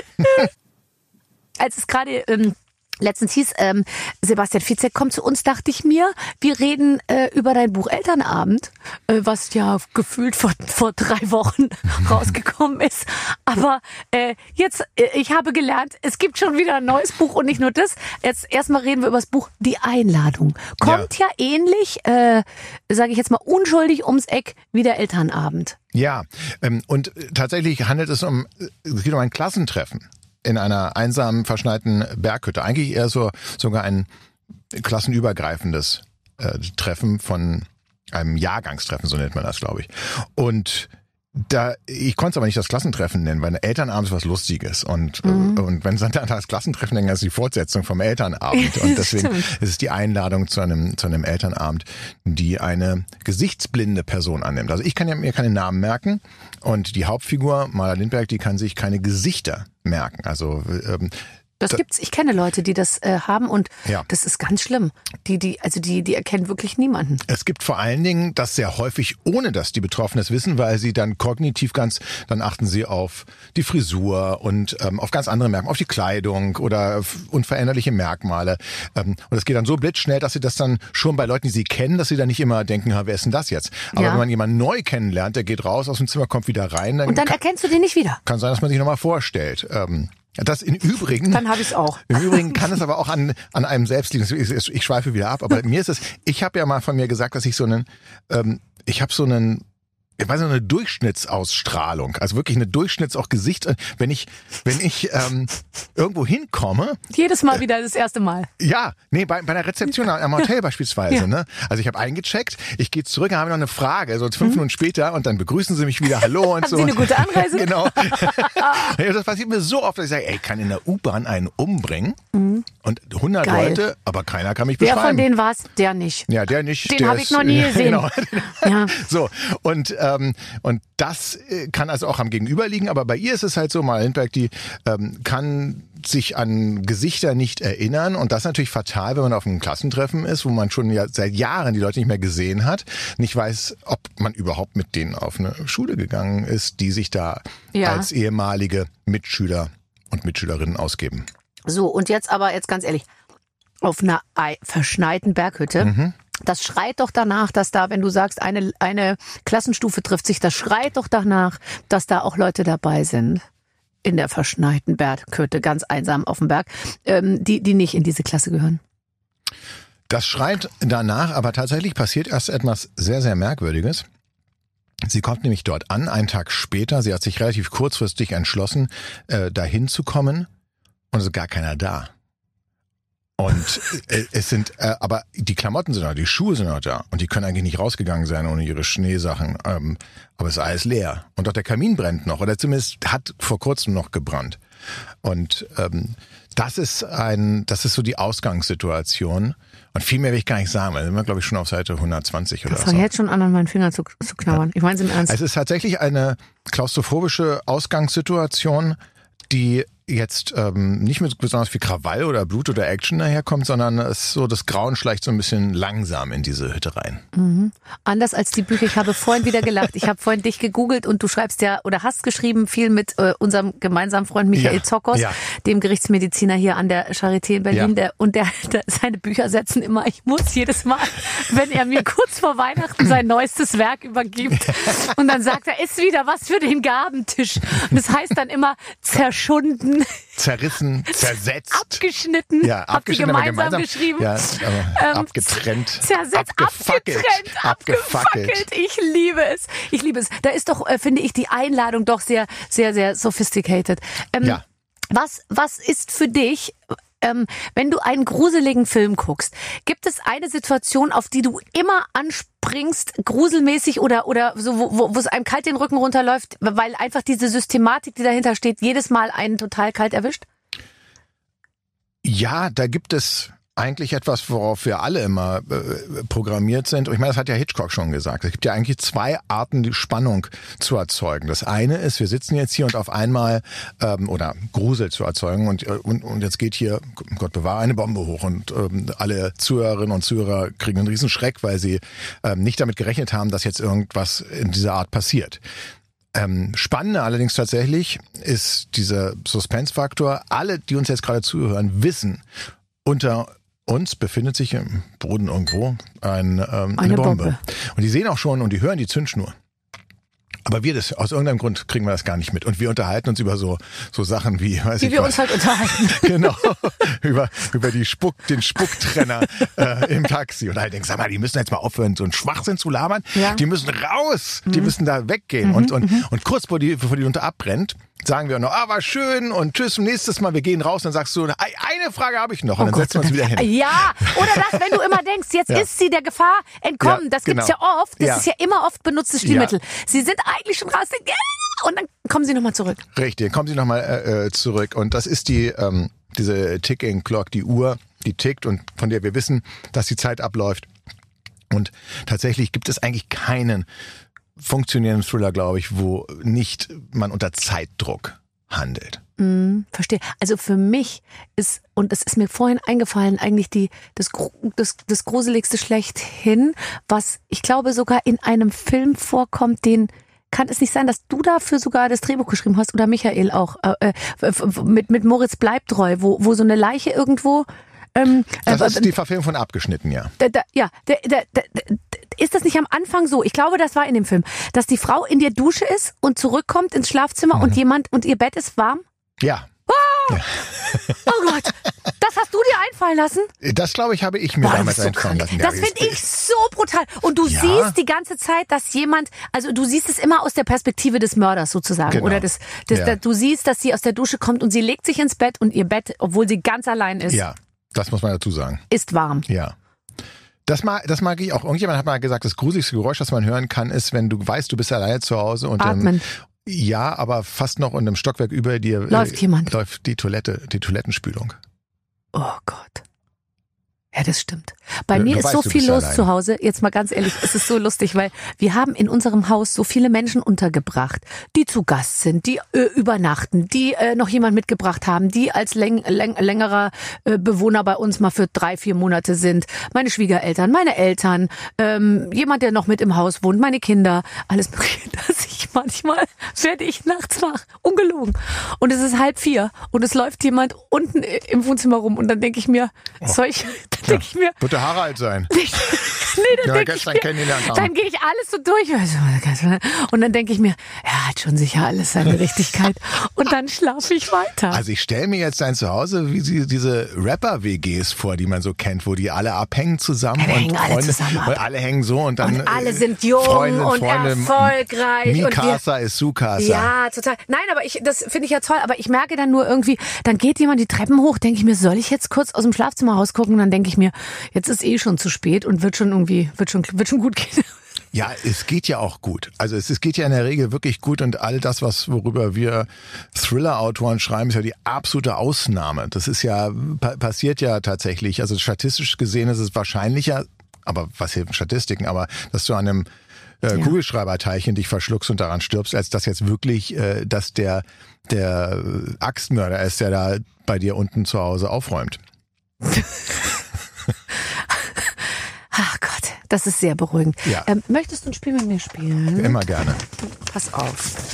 Als es gerade letztens hieß, Sebastian Fitzek kommt zu uns, dachte ich mir, wir reden über dein Buch Elternabend, was ja gefühlt vor 3 Wochen rausgekommen ist. Aber jetzt, ich habe gelernt, es gibt schon wieder ein neues Buch und nicht nur das. Jetzt erstmal reden wir über das Buch Die Einladung. Kommt ja ähnlich, sage ich jetzt mal, unschuldig ums Eck wie der Elternabend. Ja, und tatsächlich handelt es geht um ein Klassentreffen in einer einsamen, verschneiten Berghütte. Eigentlich eher sogar ein klassenübergreifendes Treffen von einem Jahrgangstreffen, so nennt man das, glaube ich. Und ich konnte es aber nicht das Klassentreffen nennen, weil Elternabend ist was Lustiges. Und wenn es dann das Klassentreffen nennen, das ist die Fortsetzung vom Elternabend. Und deswegen ist es die Einladung zu einem Elternabend, die eine gesichtsblinde Person annimmt. Also ich kann mir keine Namen merken und die Hauptfigur, Maler Lindberg, die kann sich keine Gesichter merken. Also Das gibt's. Ich kenne Leute, die das haben und das ist ganz schlimm. Die erkennen wirklich niemanden. Es gibt vor allen Dingen das sehr häufig, ohne dass die Betroffenen es wissen, weil sie dann kognitiv dann achten sie auf die Frisur und auf ganz andere Merkmale, auf die Kleidung oder unveränderliche Merkmale. Und es geht dann so blitzschnell, dass sie das dann schon bei Leuten, die sie kennen, dass sie dann nicht immer denken, wer ist denn das jetzt? Aber wenn man jemanden neu kennenlernt, der geht raus aus dem Zimmer, kommt wieder rein. Und dann erkennst du den nicht wieder. Kann sein, dass man sich nochmal vorstellt. Das im Übrigen. Dann habe ich es auch. Im Übrigen kann es aber auch an einem selbst liegen. Ich schweife wieder ab, aber mir ist es, ich habe ja mal von mir gesagt, dass ich ich habe so einen eine Durchschnittsausstrahlung, also wirklich eine auch Gesicht, wenn ich irgendwo hinkomme. Jedes Mal wieder das erste Mal. Ja, nee, bei der Rezeption am Hotel beispielsweise, ja. Ne? Also ich habe eingecheckt, ich gehe zurück, dann habe ich noch eine Frage, so 5 Minuten später und dann begrüßen sie mich wieder, hallo und Haben so. Sie eine gute Anreise? Genau. Das passiert mir so oft, dass ich sage, ey, ich kann in der U-Bahn einen umbringen und 100 Geil. Leute, aber keiner kann mich beschreiben. Wer von denen war es? Der nicht. Ja, der nicht. Den habe ich noch nie gesehen. Genau. Ja. So, und das kann also auch am Gegenüber liegen, aber bei ihr ist es halt so, Mara Lindberg, die kann sich an Gesichter nicht erinnern und das ist natürlich fatal, wenn man auf einem Klassentreffen ist, wo man schon ja seit Jahren die Leute nicht mehr gesehen hat, nicht weiß, ob man überhaupt mit denen auf eine Schule gegangen ist, die sich da als ehemalige Mitschüler und Mitschülerinnen ausgeben. So, und jetzt ganz ehrlich, auf einer verschneiten Berghütte, das schreit doch danach, dass da, wenn du sagst, eine Klassenstufe trifft sich, das schreit doch danach, dass da auch Leute dabei sind. In der verschneiten Berghütte, ganz einsam auf dem Berg, die nicht in diese Klasse gehören. Das schreit danach, aber tatsächlich passiert erst etwas sehr, sehr Merkwürdiges. Sie kommt nämlich dort an, einen Tag später. Sie hat sich relativ kurzfristig entschlossen, dahin zu kommen und es ist gar keiner da. Und es sind, aber die Klamotten sind noch, die Schuhe sind noch da und die können eigentlich nicht rausgegangen sein ohne ihre Schneesachen. Aber es ist alles leer und auch der Kamin brennt noch oder zumindest hat vor kurzem noch gebrannt. Und das ist so die Ausgangssituation. Und viel mehr will ich gar nicht sagen, weil sind wir, glaube ich, schon auf Seite 120 oder so. Ich fange jetzt schon an meinen Finger zu knabbern. Ja. Ich meine es im Ernst. Es ist tatsächlich eine klaustrophobische Ausgangssituation, die jetzt nicht mit besonders viel Krawall oder Blut oder Action daherkommt, sondern es so das Grauen schleicht so ein bisschen langsam in diese Hütte rein. Mhm. Anders als die Bücher. Ich habe vorhin wieder gelacht. Ich habe vorhin dich gegoogelt und du schreibst ja oder hast geschrieben viel mit unserem gemeinsamen Freund Michael Zokos, dem Gerichtsmediziner hier an der Charité in Berlin. Der seine Bücher setzen immer, ich muss jedes Mal, wenn er mir kurz vor Weihnachten sein neuestes Werk übergibt und dann sagt er, ist wieder was für den Gabentisch. Und das heißt dann immer zerschunden, zerrissen, zersetzt. Abgeschnitten. Ja, habt ihr gemeinsam geschrieben. Ja, abgetrennt. Zersetzt, abgefackelt. Ich liebe es. Da ist doch, finde ich, die Einladung doch sehr, sehr, sehr sophisticated. Was ist für dich, wenn du einen gruseligen Film guckst, gibt es eine Situation, auf die du immer anspringst, gruselmäßig oder so, wo es einem kalt den Rücken runterläuft, weil einfach diese Systematik, die dahinter steht, jedes Mal einen total kalt erwischt? Ja, da gibt es eigentlich etwas, worauf wir alle immer programmiert sind. Und ich meine, das hat ja Hitchcock schon gesagt. Es gibt ja eigentlich 2 Arten, die Spannung zu erzeugen. Das eine ist, wir sitzen jetzt hier und auf einmal, oder Grusel zu erzeugen und jetzt geht hier, Gott bewahre, eine Bombe hoch und alle Zuhörerinnen und Zuhörer kriegen einen riesen Schreck, weil sie nicht damit gerechnet haben, dass jetzt irgendwas in dieser Art passiert. Spannender allerdings tatsächlich ist dieser Suspense-Faktor. Alle, die uns jetzt gerade zuhören, wissen, unter uns befindet sich im Boden irgendwo eine Bombe. Und die sehen auch schon und die hören die Zündschnur. Aber aus irgendeinem Grund kriegen wir das gar nicht mit. Und wir unterhalten uns über so Sachen wie, uns halt unterhalten. Genau. über den Spucktrenner im Taxi. Und halt denkst, sag mal, die müssen jetzt mal aufhören, so einen Schwachsinn zu labern. Ja. Die müssen raus. Die müssen da weggehen. Und kurz bevor die Lunte abbrennt, sagen wir noch, war schön und tschüss, nächstes Mal, wir gehen raus. Dann sagst du, eine Frage habe ich noch. Und dann setzen wir uns wieder hin. Ja, oder das, wenn du immer denkst, jetzt ist sie der Gefahr entkommen. Das gibt's ja oft. Das ist ja immer oft benutztes Stilmittel. Sie sind eigentlich schon raus. Und dann kommen sie nochmal zurück. Richtig, kommen sie nochmal zurück. Und das ist diese Ticking Clock, die Uhr, die tickt und von der wir wissen, dass die Zeit abläuft. Und tatsächlich gibt es eigentlich keinen funktionierenden Thriller, glaube ich, wo nicht man unter Zeitdruck handelt. Verstehe. Also für mich ist, und es ist mir vorhin eingefallen, eigentlich das Gruseligste schlechthin, was ich glaube sogar in einem Film vorkommt, kann es nicht sein, dass du dafür sogar das Drehbuch geschrieben hast oder Michael auch, mit Moritz Bleibtreu, wo so eine Leiche irgendwo... das ist die Verfilmung von Abgeschnitten, ja. Ist das nicht am Anfang so? Ich glaube, das war in dem Film, dass die Frau in der Dusche ist und zurückkommt ins Schlafzimmer und ihr Bett ist warm? Ja. Oh, oh Gott, das hast du dir einfallen lassen? Das, glaube ich, habe ich mir damals einfallen lassen. Das finde ich so brutal. Und du siehst die ganze Zeit, dass jemand, also du siehst es immer aus der Perspektive des Mörders sozusagen. Genau. Oder du siehst, dass sie aus der Dusche kommt und sie legt sich ins Bett und ihr Bett, obwohl sie ganz allein ist, Ja, das muss man dazu sagen. ist warm. Ja. Das mag ich auch. Irgendjemand hat mal gesagt, das gruseligste Geräusch, das man hören kann, ist, wenn du weißt, du bist alleine zu Hause und Atmen. ja, aber fast noch in einem Stockwerk über dir Läuft jemand. Läuft die Toilettenspülung. Oh Gott. Ja, das stimmt. Bei Du mir ist weißt, so du viel bist los allein. zu Hause. Jetzt mal ganz ehrlich, es ist so lustig, weil wir haben in unserem Haus so viele Menschen untergebracht, die zu Gast sind, die übernachten, die noch jemand mitgebracht haben, die als längerer Bewohner bei uns mal für 3-4 Monate sind. Meine Schwiegereltern, meine Eltern, jemand, der noch mit im Haus wohnt, meine Kinder, alles mögliche, dass ich manchmal werde ich nachts wach, ungelogen. Und es ist 3:30 und es läuft jemand unten im Wohnzimmer rum und dann denke ich mir, denke ich mir, Wird der Harald sein. nee, dann Ja, denke ich gestern mir, kennengelernt haben. dann gehe ich alles so durch. Und dann denke ich mir, er hat schon sicher alles seine Richtigkeit. Und dann schlafe ich weiter. Also ich stelle mir jetzt dein Zuhause wie diese Rapper-WGs vor, die man so kennt, wo die alle abhängen zusammen Ja, wir und hängen alle Freunde, zusammen ab. und alle hängen so und dann Und alle sind jung und erfolgreich. Und Mikasa ist Sukasa. ja, total. Nein, aber das finde ich ja toll. Aber ich merke dann nur irgendwie, dann geht jemand die Treppen hoch, denke ich mir, soll ich jetzt kurz aus dem Schlafzimmer rausgucken? Und dann denke ich mir, jetzt ist schon zu spät und wird schon gut gehen. Ja, es geht ja auch gut. Also es geht ja in der Regel wirklich gut und all das, worüber wir Thriller-Autoren schreiben, ist ja die absolute Ausnahme. Das ist ja, passiert ja tatsächlich. Also statistisch gesehen ist es wahrscheinlicher, aber was hilft Statistiken, aber dass du an einem Kugelschreiberteilchen dich verschluckst und daran stirbst, als dass jetzt wirklich, dass der Axtmörder ist, der da bei dir unten zu Hause aufräumt. Ach Gott, das ist sehr beruhigend. Ja. Möchtest du ein Spiel mit mir spielen? Immer gerne. Pass auf.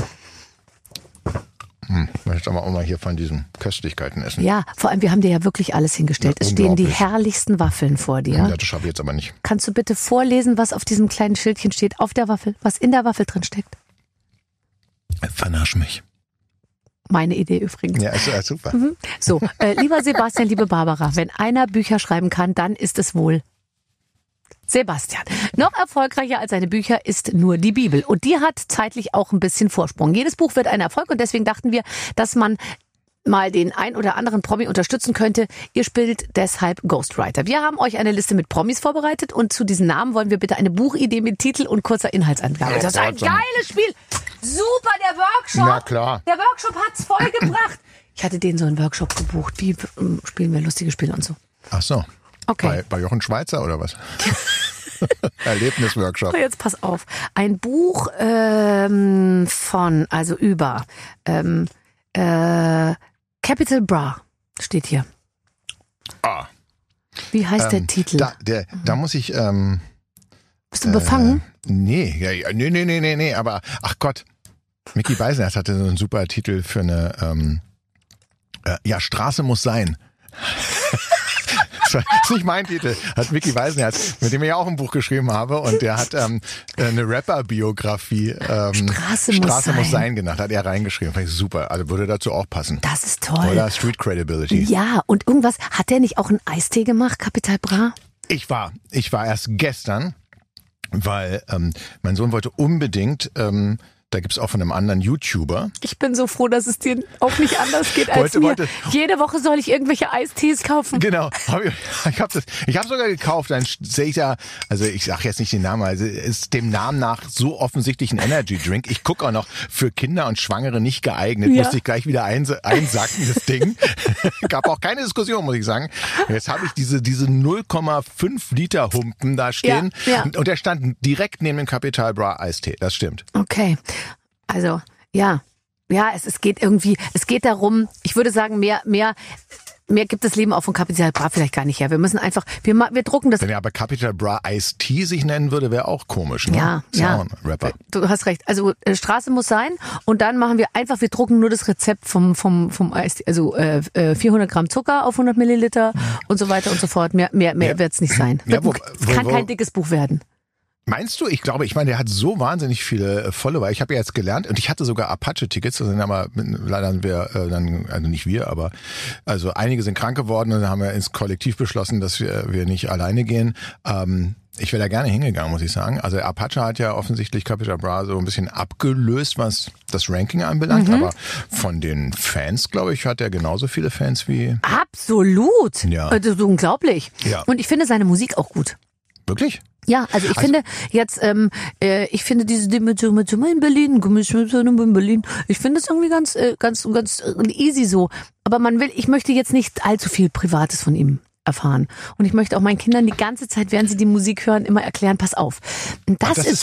Ich möchte aber auch mal hier von diesen Köstlichkeiten essen. Ja, vor allem, wir haben dir ja wirklich alles hingestellt. Ja, es stehen die unglaublich. herrlichsten Waffeln vor dir. Ja, das schaffe ich jetzt aber nicht. Kannst du bitte vorlesen, was auf diesem kleinen Schildchen steht, auf der Waffel, was in der Waffel drin steckt? Vernasch mich. Meine Idee übrigens. Ja, ist super. So, lieber Sebastian, liebe Barbara, wenn einer Bücher schreiben kann, dann ist es wohl Sebastian. Noch erfolgreicher als seine Bücher ist nur die Bibel. Und die hat zeitlich auch ein bisschen Vorsprung. Jedes Buch wird ein Erfolg und deswegen dachten wir, dass man mal den ein oder anderen Promi unterstützen könnte. Ihr spielt deshalb Ghostwriter. Wir haben euch eine Liste mit Promis vorbereitet und zu diesen Namen wollen wir bitte eine Buchidee mit Titel und kurzer Inhaltsangabe. Das ist ein geiles Spiel. Super, der Workshop. Na klar. Der Workshop hat's vollgebracht. Ich hatte denen so einen Workshop gebucht. Wie spielen wir lustige Spiele und so. Ach so. Okay. Bei Jochen Schweizer oder was? Erlebnisworkshop. Jetzt pass auf. Ein Buch über Capital Bra steht hier. Ah. Wie heißt der Titel? Da muss ich... Bist du befangen? Nee, aber ach Gott, Micky Beisenherz hatte so einen super Titel für eine Straße muss sein. Das ist nicht mein Titel, hat Micky Beisenherz, mit dem ich auch ein Buch geschrieben habe und der hat eine Rapper-Biografie Straße muss sein genannt, hat er reingeschrieben. Fand ich super, also würde dazu auch passen. Das ist toll. Oder Street Credibility. Ja, und irgendwas, hat der nicht auch einen Eistee gemacht, Capital Bra? Ich war erst gestern, weil mein Sohn wollte unbedingt, da gibt's auch von einem anderen YouTuber. Ich bin so froh, dass es dir auch nicht anders geht als mir. Jede Woche soll ich irgendwelche Eistees kaufen. Genau, ich habe sogar gekauft, dann sehe ich da, also ich sage jetzt nicht den Namen, also ist dem Namen nach so offensichtlich ein Energy Drink. Ich gucke auch noch, für Kinder und Schwangere nicht geeignet, musste ich gleich wieder einsacken, das Ding. Gab auch keine Diskussion, muss ich sagen. Jetzt habe ich diese 0,5 Liter Humpen da stehen und der stand direkt neben dem Capital Bra Eistee, das stimmt. Okay, also es geht darum, ich würde sagen, mehr gibt das Leben auch von Capital Bra vielleicht gar nicht her. Wir müssen einfach, wir drucken das. Wenn er aber Capital Bra Iced Tea sich nennen würde, wäre auch komisch, ne? Ja. Rapper. Du hast recht. Also Straße muss sein und dann machen wir drucken nur das Rezept vom Eistee, also 400 Gramm Zucker auf 100 Milliliter und so weiter und so fort. Mehr wird's nicht sein. Kann kein dickes Buch werden. Meinst du? Ich glaube, der hat so wahnsinnig viele Follower. Ich habe ja jetzt gelernt und ich hatte sogar Apache-Tickets, aber leider sind wir also nicht wir, aber also einige sind krank geworden und dann haben wir ins Kollektiv beschlossen, dass wir nicht alleine gehen. Ich wäre da gerne hingegangen, muss ich sagen. Also Apache hat ja offensichtlich Capital Bra so ein bisschen abgelöst, was das Ranking anbelangt, aber von den Fans, glaube ich, hat er genauso viele Fans wie... Absolut! Ja. Das ist unglaublich. Ja. Und ich finde seine Musik auch gut. Wirklich? Ja, also ich finde jetzt, ich finde diese Dimension in Berlin, in Berlin, ich finde es irgendwie ganz easy so. Aber ich möchte jetzt nicht allzu viel Privates von ihm erfahren. Und ich möchte auch meinen Kindern die ganze Zeit, während sie die Musik hören, immer erklären, pass auf. Das ist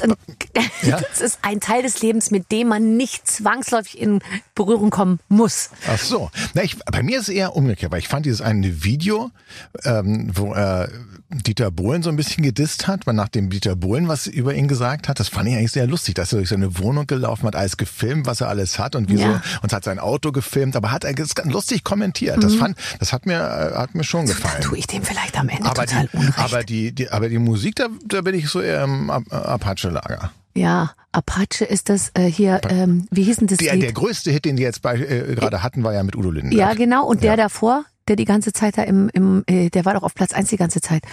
ein Teil des Lebens, mit dem man nicht zwangsläufig in Berührung kommen muss. Ach so. Bei mir ist es eher umgekehrt, weil ich fand dieses eine Video, wo Dieter Bohlen so ein bisschen gedisst hat, weil nachdem Dieter Bohlen was über ihn gesagt hat, das fand ich eigentlich sehr lustig, dass er durch seine Wohnung gelaufen hat, alles gefilmt, was er alles hat und und hat sein Auto gefilmt, aber hat er ganz lustig kommentiert. Das hat mir schon gefallen. Tue ich dem vielleicht am Ende total unrecht. Aber die Musik, da bin ich so eher im Apache-Lager. Ja, Apache ist das hier, wie hieß denn das Lied? Der größte Hit, den die jetzt gerade hatten, war ja mit Udo Lindenberg. Ja, genau. Und der davor, der die ganze Zeit da der war doch auf Platz 1 die ganze Zeit.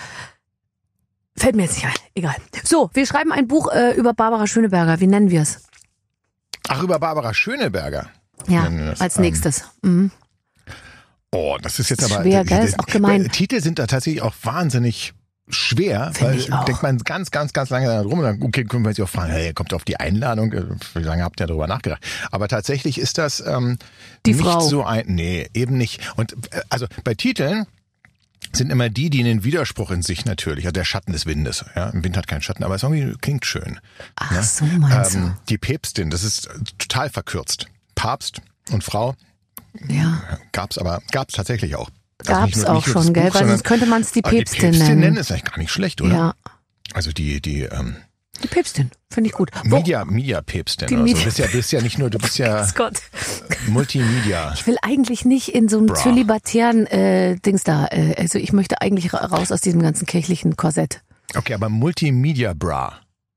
Fällt mir jetzt nicht ein. Egal. So, wir schreiben ein Buch über Barbara Schöneberger. Wie nennen wir es? Ach, über Barbara Schöneberger? Ja, als nächstes. Mhm. Oh, das ist jetzt aber... Schwer, gell? Ist auch gemein. Titel sind da tatsächlich auch wahnsinnig schwer, weil denkt man ganz lange darum und dann können wir sich auch fragen, hey, kommt auf die Einladung, wie lange habt ihr darüber nachgedacht? Aber tatsächlich ist das die nicht Frau. so nee, eben nicht. Und also bei Titeln sind immer die einen Widerspruch in sich natürlich, also der Schatten des Windes. Ja, im Wind hat keinen Schatten, aber es irgendwie klingt schön. Ach so, meinst du? Die Päpstin, das ist total verkürzt. Papst und Frau gab's tatsächlich auch. Gab's auch schon, gell? Weil sonst könnte man es die Päpstin nennen. Die Päpstin nennen ist eigentlich gar nicht schlecht, oder? Ja. Also die Päpstin, finde ich gut. Media-Päpstin oder so. Du bist ja nicht nur, du bist ja Multimedia. Ich will eigentlich nicht in so einem zölibatären Dings da. Also ich möchte eigentlich raus aus diesem ganzen kirchlichen Korsett. Okay, aber Multimedia-Bra.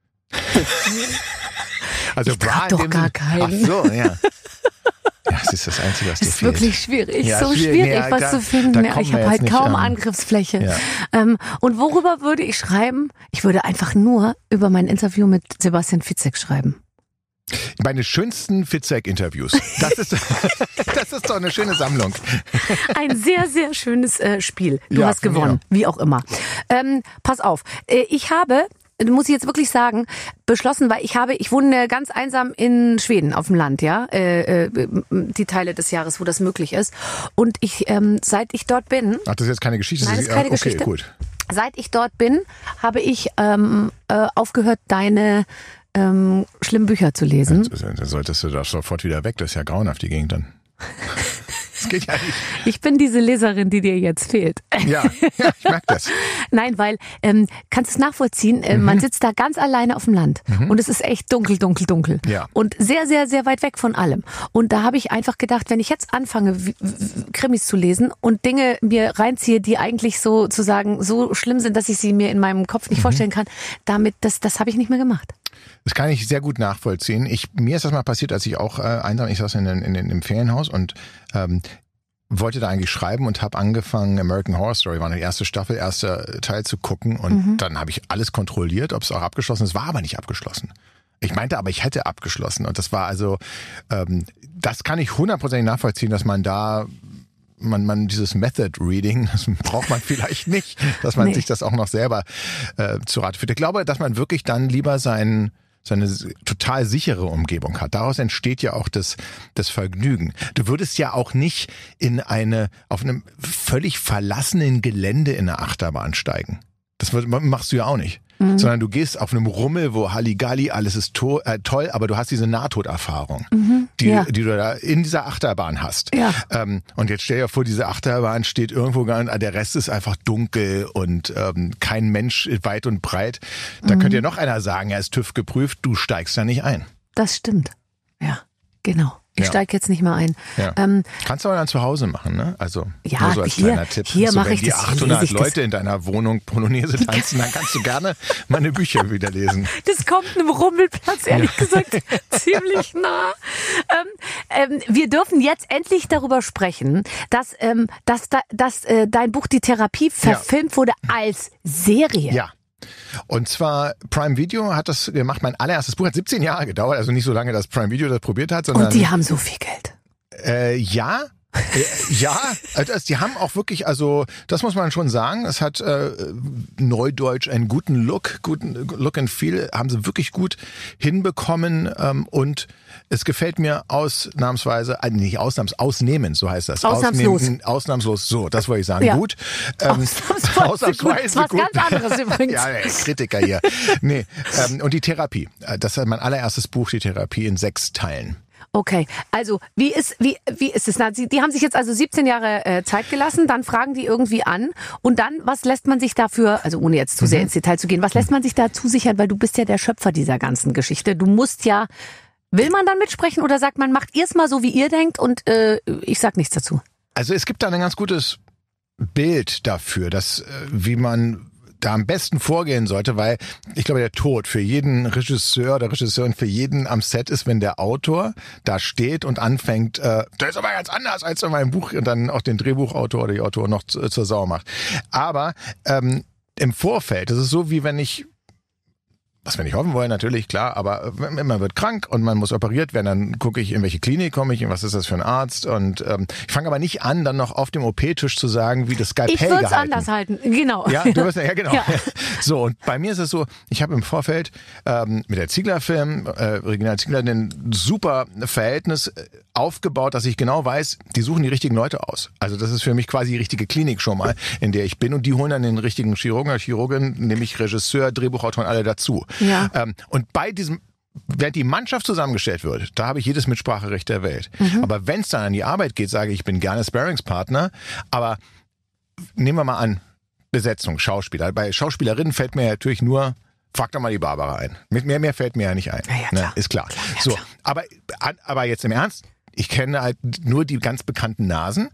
Also ich Bra doch gar keinen. Ach so, ja. Ja, das ist das Einzige, was dir fehlt. Ist wirklich schwierig, ja, so schwierig, was zu finden. Ich habe halt kaum Angriffsfläche. Ja. Und worüber würde ich schreiben? Ich würde einfach nur über mein Interview mit Sebastian Fitzek schreiben. Meine schönsten Fitzek-Interviews. Das ist doch eine schöne Sammlung. Ein sehr, sehr schönes Spiel. Du hast gewonnen, wie auch immer. Pass auf, ich habe... muss ich jetzt wirklich sagen, beschlossen, weil ich wohne ganz einsam in Schweden auf dem Land, ja, die Teile des Jahres, wo das möglich ist. Und seit ich dort bin... Ach, das ist jetzt keine Geschichte? Nein, das ist keine Geschichte. Gut. Seit ich dort bin, habe ich aufgehört, deine schlimmen Bücher zu lesen. Dann solltest du da sofort wieder weg, das ist ja grauenhaft, die Gegend dann. Das geht ja nicht. Ich bin diese Leserin, die dir jetzt fehlt. Ja, ich merke das. Nein, weil, kannst du es nachvollziehen, man sitzt da ganz alleine auf dem Land und es ist echt dunkel. Ja. Und sehr, sehr, sehr weit weg von allem. Und da habe ich einfach gedacht, wenn ich jetzt anfange, Krimis zu lesen und Dinge mir reinziehe, die eigentlich sozusagen so schlimm sind, dass ich sie mir in meinem Kopf nicht vorstellen kann, das habe ich nicht mehr gemacht. Das kann ich sehr gut nachvollziehen. Mir ist das mal passiert, als ich auch ich saß im Ferienhaus und wollte da eigentlich schreiben und habe angefangen, American Horror Story war eine erste Staffel, erster Teil zu gucken und dann habe ich alles kontrolliert, ob es auch abgeschlossen ist. War aber nicht abgeschlossen. Ich meinte aber, ich hätte abgeschlossen und das war also, das kann ich 100% nachvollziehen, dass man da man dieses Method Reading, das braucht man vielleicht nicht, dass man sich das auch noch selber zu Rate führt. Ich glaube, dass man wirklich dann lieber seine total sichere Umgebung hat. Daraus entsteht ja auch das Vergnügen. Du würdest ja auch nicht auf einem völlig verlassenen Gelände in eine Achterbahn steigen. Das machst du ja auch nicht. Sondern du gehst auf einem Rummel, wo Halligalli, alles ist toll, aber du hast diese Nahtoderfahrung, die du da in dieser Achterbahn hast. Ja. Und jetzt stell dir vor, diese Achterbahn steht irgendwo, der Rest ist einfach dunkel und kein Mensch weit und breit. Da könnte ja noch einer sagen, er ist TÜV geprüft, du steigst da nicht ein. Das stimmt. Ja, genau. Ich steige jetzt nicht mehr ein. Ja. Kannst du aber dann zu Hause machen, ne? Also ja, nur so als kleiner Tipp. Hier mache ich wenn die das. 800 Leute in deiner Wohnung Polonaise tanzen, dann kannst du gerne meine Bücher wieder lesen. Das kommt einem Rummelplatz, ehrlich gesagt, ziemlich nah. Wir dürfen jetzt endlich darüber sprechen, dass dein Buch Die Therapie verfilmt wurde als Serie. Ja. Und zwar Prime Video hat das gemacht. Mein allererstes Buch hat 17 Jahre gedauert, also nicht so lange, dass Prime Video das probiert hat, sondern... Und die haben so viel Geld. Ja, also die haben auch wirklich, also das muss man schon sagen, es hat neudeutsch einen guten Look and Feel, haben sie wirklich gut hinbekommen und es gefällt mir ausnahmsweise, ausnehmend, so heißt das. Ausnahmslos, so, das wollte ich sagen, gut. Ausnahmsweise was gut. ganz anderes übrigens. Ja, Kritiker hier. Nee, und die Therapie, das ist mein allererstes Buch, die Therapie in 6 Teilen. Okay, also wie ist es? Die haben sich jetzt also 17 Jahre Zeit gelassen, dann fragen die irgendwie an und dann, was lässt man sich dafür, also ohne jetzt zu sehr ins Detail zu gehen, was lässt man sich da zusichern, weil du bist ja der Schöpfer dieser ganzen Geschichte. Du musst ja, will man dann mitsprechen oder sagt man, macht ihr es mal so, wie ihr denkt und ich sag nichts dazu? Also es gibt da ein ganz gutes Bild dafür, dass wie man da am besten vorgehen sollte, weil ich glaube, der Tod für jeden Regisseur oder Regisseurin, für jeden am Set ist, wenn der Autor da steht und anfängt, das ist aber ganz anders als in meinem Buch und dann auch den Drehbuchautor oder die Autor noch zur Sau macht. Aber im Vorfeld, das ist so, wie wenn ich, was wir nicht hoffen wollen, natürlich, klar, aber wenn man wird krank und man muss operiert werden, dann gucke ich, in welche Klinik komme ich, was ist das für ein Arzt und ich fange aber nicht an, dann noch auf dem OP-Tisch zu sagen, wie das Skalpell gehalten. Ich würde es anders halten, genau. Ja, du wirst ja genau. Ja. So, und bei mir ist es so, ich habe im Vorfeld mit der Ziegler-Film, Regina Ziegler, ein super Verhältnis aufgebaut, dass ich genau weiß, die suchen die richtigen Leute aus. Also das ist für mich quasi die richtige Klinik schon mal, in der ich bin und die holen dann den richtigen Chirurgen oder Chirurgin, nämlich Regisseur, Drehbuchautor und alle dazu. Ja. Und bei diesem, während die Mannschaft zusammengestellt wird, da habe ich jedes Mitspracherecht der Welt. Aber wenn es dann an die Arbeit geht, sage ich, bin gerne Sparringspartner, aber nehmen wir mal an, Besetzung, Schauspieler. Bei Schauspielerinnen fällt mir natürlich nur, frag doch mal die Barbara ein. Mit mehr fällt mir ja nicht ein. Ja, klar. Ne? Ist klar. Ja, so, klar. aber jetzt im Ernst, ich kenne halt nur die ganz bekannten Nasen,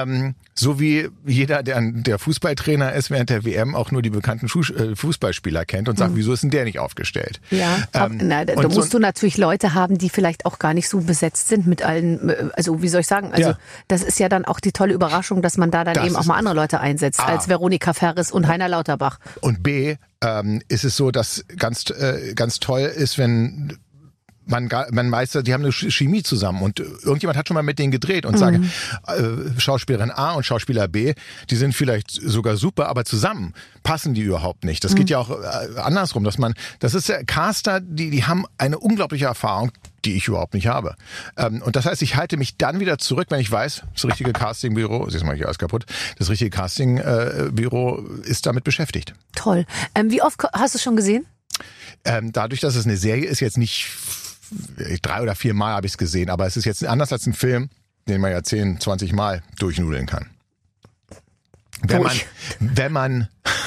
so wie jeder, der Fußballtrainer ist während der WM, auch nur die bekannten Fußballspieler kennt und sagt, wieso ist denn der nicht aufgestellt? Ja, da musst du natürlich Leute haben, die vielleicht auch gar nicht so besetzt sind mit allen, also wie soll ich sagen, also das ist ja dann auch die tolle Überraschung, dass man da dann eben auch mal andere Leute einsetzt, als Veronika Ferres und Heiner Lauterbach. Und B, ist es so, dass ganz toll ist, wenn man weiß, die haben eine Chemie zusammen und irgendjemand hat schon mal mit denen gedreht und sagt, Schauspielerin A und Schauspieler B, die sind vielleicht sogar super, aber zusammen passen die überhaupt nicht. Das geht ja auch andersrum, das ist ja Caster, die haben eine unglaubliche Erfahrung, die ich überhaupt nicht habe. Und das heißt, ich halte mich dann wieder zurück, wenn ich weiß, das richtige Castingbüro, jetzt mache ich alles kaputt, das richtige Castingbüro ist damit beschäftigt. Toll. Wie oft hast du es schon gesehen? Dadurch, dass es eine Serie ist, jetzt nicht 3 oder 4 Mal habe ich es gesehen, aber es ist jetzt anders als ein Film, den man ja 10, 20 Mal durchnudeln kann. Wenn man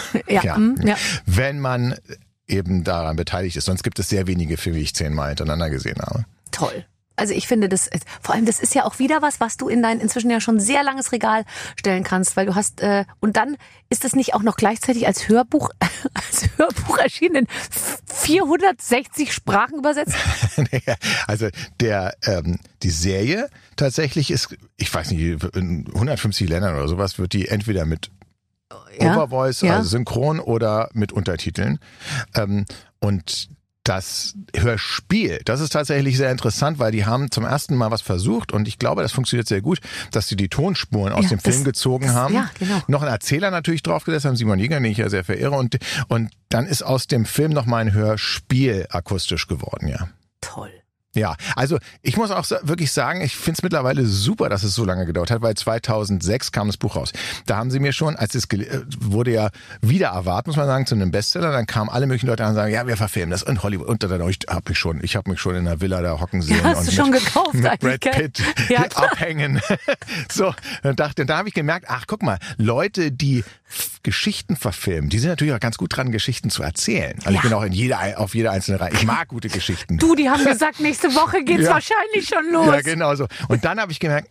eben daran beteiligt ist. Sonst gibt es sehr wenige Filme, die ich 10 Mal hintereinander gesehen habe. Toll. Also ich finde das, vor allem das ist ja auch wieder was du in dein inzwischen ja schon sehr langes Regal stellen kannst, weil du hast, und dann ist es nicht auch noch gleichzeitig als Hörbuch erschienen in 460 Sprachen übersetzt? Also die Serie tatsächlich ist, ich weiß nicht, in 150 Ländern oder sowas wird die entweder mit Overvoice, also synchron oder mit Untertiteln. Und das Hörspiel, das ist tatsächlich sehr interessant, weil die haben zum ersten Mal was versucht und ich glaube, das funktioniert sehr gut, dass sie die Tonspuren aus dem Film gezogen haben. Ja, genau. Noch einen Erzähler natürlich draufgesetzt haben, Simon Jäger, den ich ja sehr verehre und dann ist aus dem Film nochmal ein Hörspiel akustisch geworden, ja. Toll. Ja, also ich muss auch wirklich sagen, ich finde es mittlerweile super, dass es so lange gedauert hat, weil 2006 kam das Buch raus. Da haben sie mir schon, als es wurde ja wieder erwartet, muss man sagen, zu einem Bestseller, dann kamen alle möglichen Leute an und sagen, ja, wir verfilmen das in Hollywood. Und dann ich habe mich schon in der Villa da hocken sehen und mit Brad Pitt abhängen. So, da habe ich gemerkt, ach guck mal, Leute, die Geschichten verfilmen, die sind natürlich auch ganz gut dran, Geschichten zu erzählen. Also ich bin auch auf jeder einzelne Reihe. Ich mag gute Geschichten. Du, die haben gesagt, nächstes nächste Woche geht's wahrscheinlich schon los. Ja, genau so. Und dann habe ich gemerkt,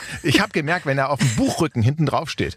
wenn da auf dem Buchrücken hinten drauf steht,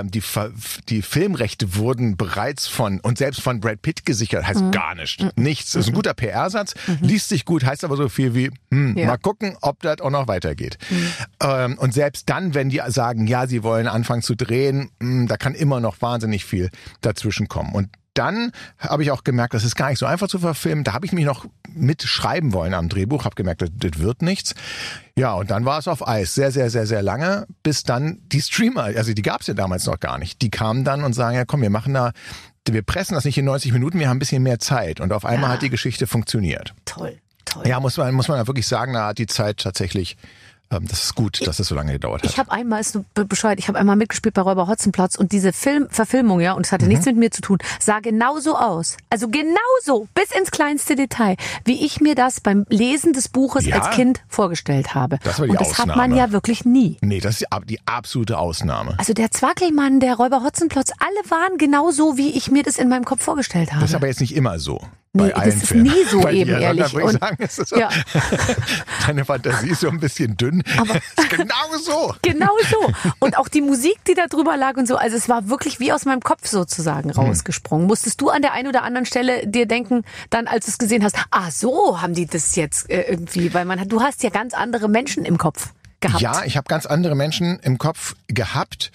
die Filmrechte wurden bereits selbst von Brad Pitt gesichert, heißt gar nichts. Nichts. Das ist ein guter PR-Satz, liest sich gut, heißt aber so viel wie, mal gucken, ob das auch noch weitergeht. Und selbst dann, wenn die sagen, ja, sie wollen anfangen zu drehen, da kann immer noch wahnsinnig viel dazwischen kommen. Und dann habe ich auch gemerkt, das ist gar nicht so einfach zu verfilmen. Da habe ich mich noch mitschreiben wollen am Drehbuch, habe gemerkt, das wird nichts. Ja, und dann war es auf Eis, sehr, sehr, sehr, sehr lange, bis dann die Streamer, also die gab es ja damals noch gar nicht, die kamen dann und sagen, ja komm, wir pressen das nicht in 90 Minuten, wir haben ein bisschen mehr Zeit. Und auf einmal hat die Geschichte funktioniert. Toll. Ja, muss man ja wirklich sagen, da hat die Zeit tatsächlich... Das ist gut, dass es so lange gedauert hat. Ich habe einmal mitgespielt bei Räuber Hotzenplotz und diese Verfilmung, und es hatte nichts mit mir zu tun, sah genauso aus. Also genauso, bis ins kleinste Detail, wie ich mir das beim Lesen des Buches als Kind vorgestellt habe. Das war die Ausnahme. Und das hat man ja wirklich nie. Nee, das ist die absolute Ausnahme. Also der Zwackelmann, der Räuber Hotzenplotz, alle waren genauso, wie ich mir das in meinem Kopf vorgestellt habe. Das ist aber jetzt nicht immer so. Nee, bei allen das ist Filmen. nie so bei eben, dir, ehrlich. Würde ich sagen, ist so. Deine Fantasie ist so ein bisschen dünn. Aber ist genau so. Genau so. Und auch die Musik, die da drüber lag und so. Also es war wirklich wie aus meinem Kopf sozusagen rausgesprungen. Musstest du an der einen oder anderen Stelle dir denken, dann als du es gesehen hast, so haben die das jetzt irgendwie, weil du hast ja ganz andere Menschen im Kopf gehabt. Ja, ich habe ganz andere Menschen im Kopf gehabt,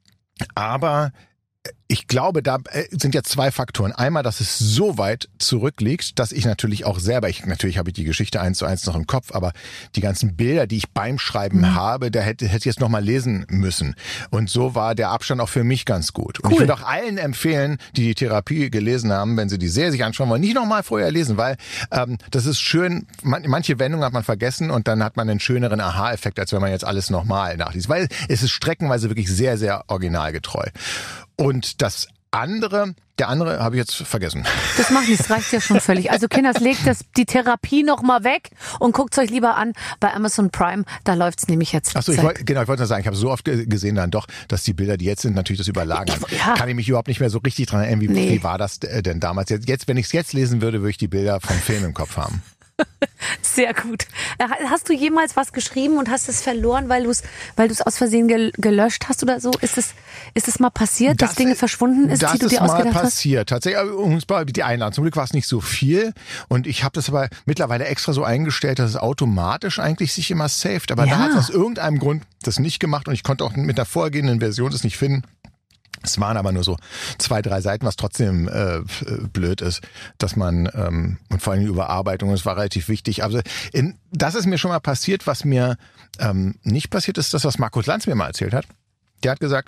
aber ich glaube, da sind ja zwei Faktoren. Einmal, dass es so weit zurückliegt, dass ich natürlich auch selber, natürlich habe ich die Geschichte 1:1 noch im Kopf, aber die ganzen Bilder, die ich beim Schreiben habe, da hätte ich jetzt nochmal lesen müssen. Und so war der Abstand auch für mich ganz gut. Und ich würde auch allen empfehlen, die die Therapie gelesen haben, wenn sie die Serie sich anschauen wollen, nicht nochmal vorher lesen, weil das ist schön, manche Wendungen hat man vergessen und dann hat man einen schöneren Aha-Effekt, als wenn man jetzt alles nochmal nachliest. Weil es ist streckenweise wirklich sehr, sehr originalgetreu. Und der andere habe ich jetzt vergessen. Das macht nichts, reicht ja schon völlig. Also Kinders, legt die Therapie nochmal weg und guckt euch lieber an bei Amazon Prime, da läuft's nämlich jetzt. Achso, ich wollte nur sagen, ich habe so oft gesehen dann doch, dass die Bilder, die jetzt sind, natürlich das überlagern. Kann ich mich überhaupt nicht mehr so richtig dran erinnern, wie war das denn damals? Jetzt, wenn ich es jetzt lesen würde, würde ich die Bilder vom Film im Kopf haben. Sehr gut. Hast du jemals was geschrieben und hast es verloren, weil du es aus Versehen gelöscht hast oder so? Ist es mal passiert, dass Dinge verschwunden ist, die du dir ausgedacht hast? Das ist mal passiert. Tatsächlich, die Einladung. Zum Glück war es nicht so viel und ich habe das aber mittlerweile extra so eingestellt, dass es automatisch eigentlich sich immer saved. Aber da hat es aus irgendeinem Grund das nicht gemacht und ich konnte auch mit der vorgehenden Version das nicht finden. Es waren aber nur so 2-3 Seiten, was trotzdem blöd ist, dass man, und vor allem die Überarbeitung, das war relativ wichtig. Also das ist mir schon mal passiert, was mir nicht passiert ist, das, was Markus Lanz mir mal erzählt hat. Der hat gesagt,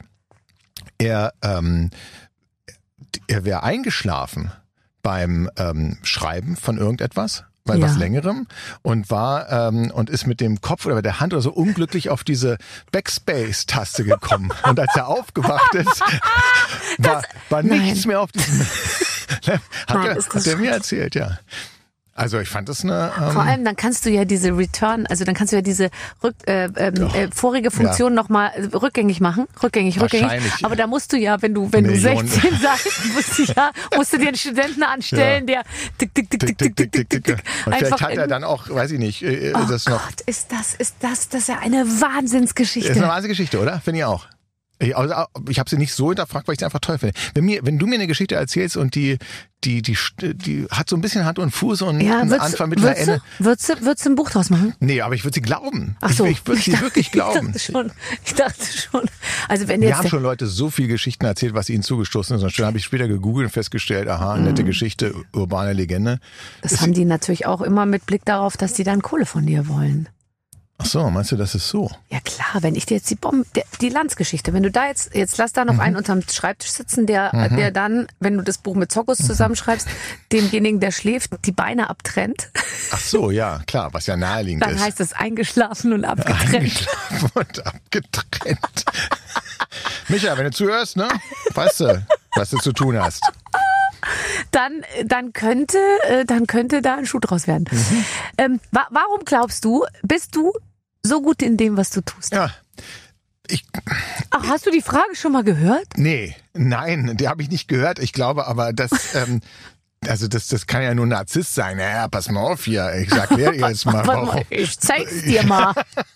er wäre eingeschlafen beim Schreiben von irgendetwas. Bei was Längerem und und ist mit dem Kopf oder mit der Hand oder so unglücklich auf diese Backspace-Taste gekommen. Und als er aufgewacht ist, war nichts mehr auf diesem... hat er mir erzählt, ja. Also ich fand das eine... Vor allem, dann kannst du ja diese Return, also dann kannst du ja diese vorige Funktion nochmal rückgängig machen. Rückgängig. Aber da musst du ja, wenn du 16 sagst, musst du dir einen Studenten anstellen, der tick. Und vielleicht hat er dann auch, weiß ich nicht, das noch... Gott, ist das ja eine Wahnsinnsgeschichte. Ist eine Wahnsinnsgeschichte, oder? Finde ich auch. Ich habe sie nicht so hinterfragt, weil ich sie einfach toll finde. Wenn du mir eine Geschichte erzählst und die hat so ein bisschen Hand und Fuß und einen Anfang mit einer Ende. Würdest du ein Buch draus machen? Nee, aber ich würde sie glauben. Ach so. Ich würde sie wirklich glauben. Ich dachte schon. Also wenn Mir haben schon Leute so viele Geschichten erzählt, was ihnen zugestoßen ist. Und dann habe ich später gegoogelt und festgestellt, nette Geschichte, urbane Legende. Das haben die natürlich auch immer mit Blick darauf, dass die dann Kohle von dir wollen. Ach so, meinst du, das ist so? Ja klar, wenn ich dir jetzt die Lanz-Geschichte, wenn du da jetzt lass da noch einen unterm Schreibtisch sitzen, der dann, wenn du das Buch mit Zokos zusammenschreibst, demjenigen, der schläft, die Beine abtrennt. Ach so, ja, klar, was ja naheliegend ist. Dann heißt es eingeschlafen und abgetrennt. Eingeschlafen und abgetrennt. Micha, wenn du zuhörst, ne, weißt du, was du zu tun hast. Dann könnte da ein Schuh draus werden. Warum glaubst du, bist du so gut in dem, was du tust? Ja. Ach, hast du die Frage schon mal gehört? Nein, die habe ich nicht gehört. Ich glaube aber, dass Also das kann ja nur ein Narzisst sein. Ja, pass mal auf hier. Ich erkläre dir jetzt mal, warum. Ich zeig's dir mal.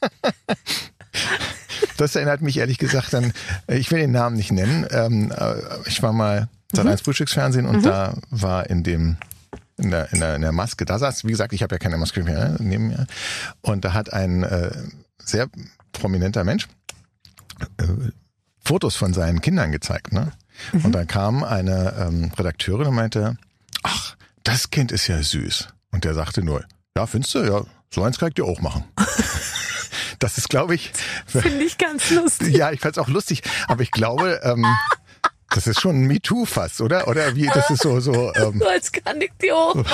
Das erinnert mich ehrlich gesagt an, ich will den Namen nicht nennen. Ich war mal Sat.1 Frühstücksfernsehen und da war in der Maske, da saß, wie gesagt, ich habe ja keine Maske mehr neben mir. Und da hat ein sehr prominenter Mensch Fotos von seinen Kindern gezeigt, ne? Und dann kam eine Redakteurin und meinte, ach, das Kind ist ja süß. Und der sagte nur, ja, findest du? Ja, so eins kann ich dir auch machen. Das ist, glaube ich... Finde ich ganz lustig. Ja, ich fand's auch lustig. Aber ich glaube, das ist schon ein MeToo fast, oder? Oder wie, das ist so... So als kann ich dir auch machen.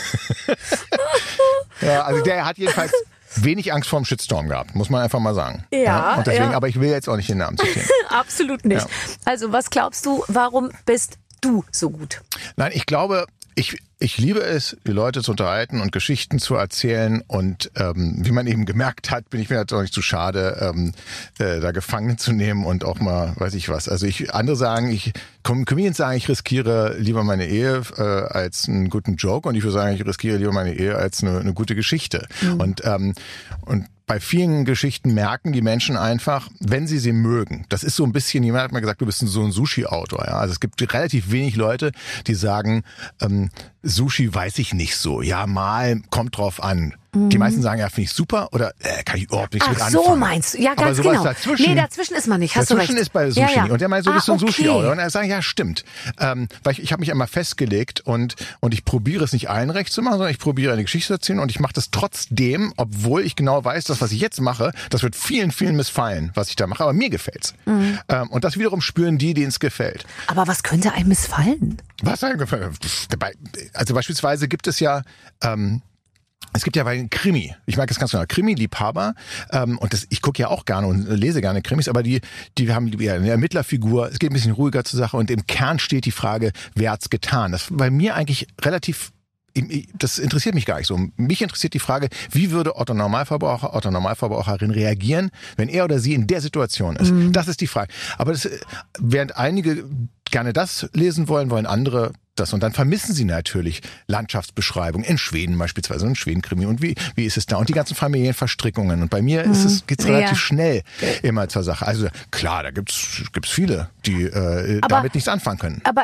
Ja, also der hat jedenfalls wenig Angst vorm Shitstorm gehabt, muss man einfach mal sagen. Ja, und deswegen, ja. Aber ich will jetzt auch nicht den Namen zitieren. Absolut nicht. Ja. Also was glaubst du, warum bist du so gut? Nein, ich glaube, ich liebe es, die Leute zu unterhalten und Geschichten zu erzählen und wie man eben gemerkt hat, bin ich mir jetzt auch nicht zu schade, da Gefangen zu nehmen und auch mal, weiß ich was. Also andere sagen, Comedians sagen, ich riskiere lieber meine Ehe als einen guten Joke und ich würde sagen, ich riskiere lieber meine Ehe als eine gute Geschichte. Mhm. Und bei vielen Geschichten merken die Menschen einfach, wenn sie mögen. Das ist so ein bisschen, jemand hat mal gesagt, du bist so ein Sushi-Autor. Ja? Also es gibt relativ wenig Leute, die sagen, Sushi weiß ich nicht so. Ja, mal, kommt drauf an. Die meisten sagen, ja, finde ich super oder kann ich überhaupt nichts mit anfangen. Ach so meinst du. Ja, ganz aber genau. Dazwischen, nee, dazwischen ist man nicht. Hast du recht. Dazwischen ist bei Sushi ja. nicht. Und der meint, so bist du ein Sushi-Autor. Und er sagt, ja, stimmt. Weil ich habe mich einmal festgelegt und ich probiere es nicht allen recht zu machen, sondern ich probiere eine Geschichte zu erzählen und ich mache das trotzdem, obwohl ich genau weiß, das, was ich jetzt mache, das wird vielen, vielen missfallen, was ich da mache. Aber mir gefällt's. Mhm. Und das wiederum spüren die, denen es gefällt. Aber was könnte einem missfallen? Was einem gefällt? Also beispielsweise gibt es ja... Es gibt ja bei Krimi, ich mag das ganz genau, Krimi-Liebhaber, und ich gucke ja auch gerne und lese gerne Krimis, aber die haben ja eine Ermittlerfigur, es geht ein bisschen ruhiger zur Sache und im Kern steht die Frage, wer hat's getan? Das ist bei mir eigentlich relativ, das interessiert mich gar nicht so. Mich interessiert die Frage, wie würde Otto Normalverbraucherin reagieren, wenn er oder sie in der Situation ist? Mhm. Das ist die Frage. Aber während einige gerne das lesen wollen andere das. Und dann vermissen sie natürlich Landschaftsbeschreibungen in Schweden beispielsweise, in Schweden-Krimi. Und wie ist es da? Und die ganzen Familienverstrickungen. Und bei mir geht's relativ schnell immer zur Sache. Also klar, da gibt's viele, die damit nichts anfangen können. Aber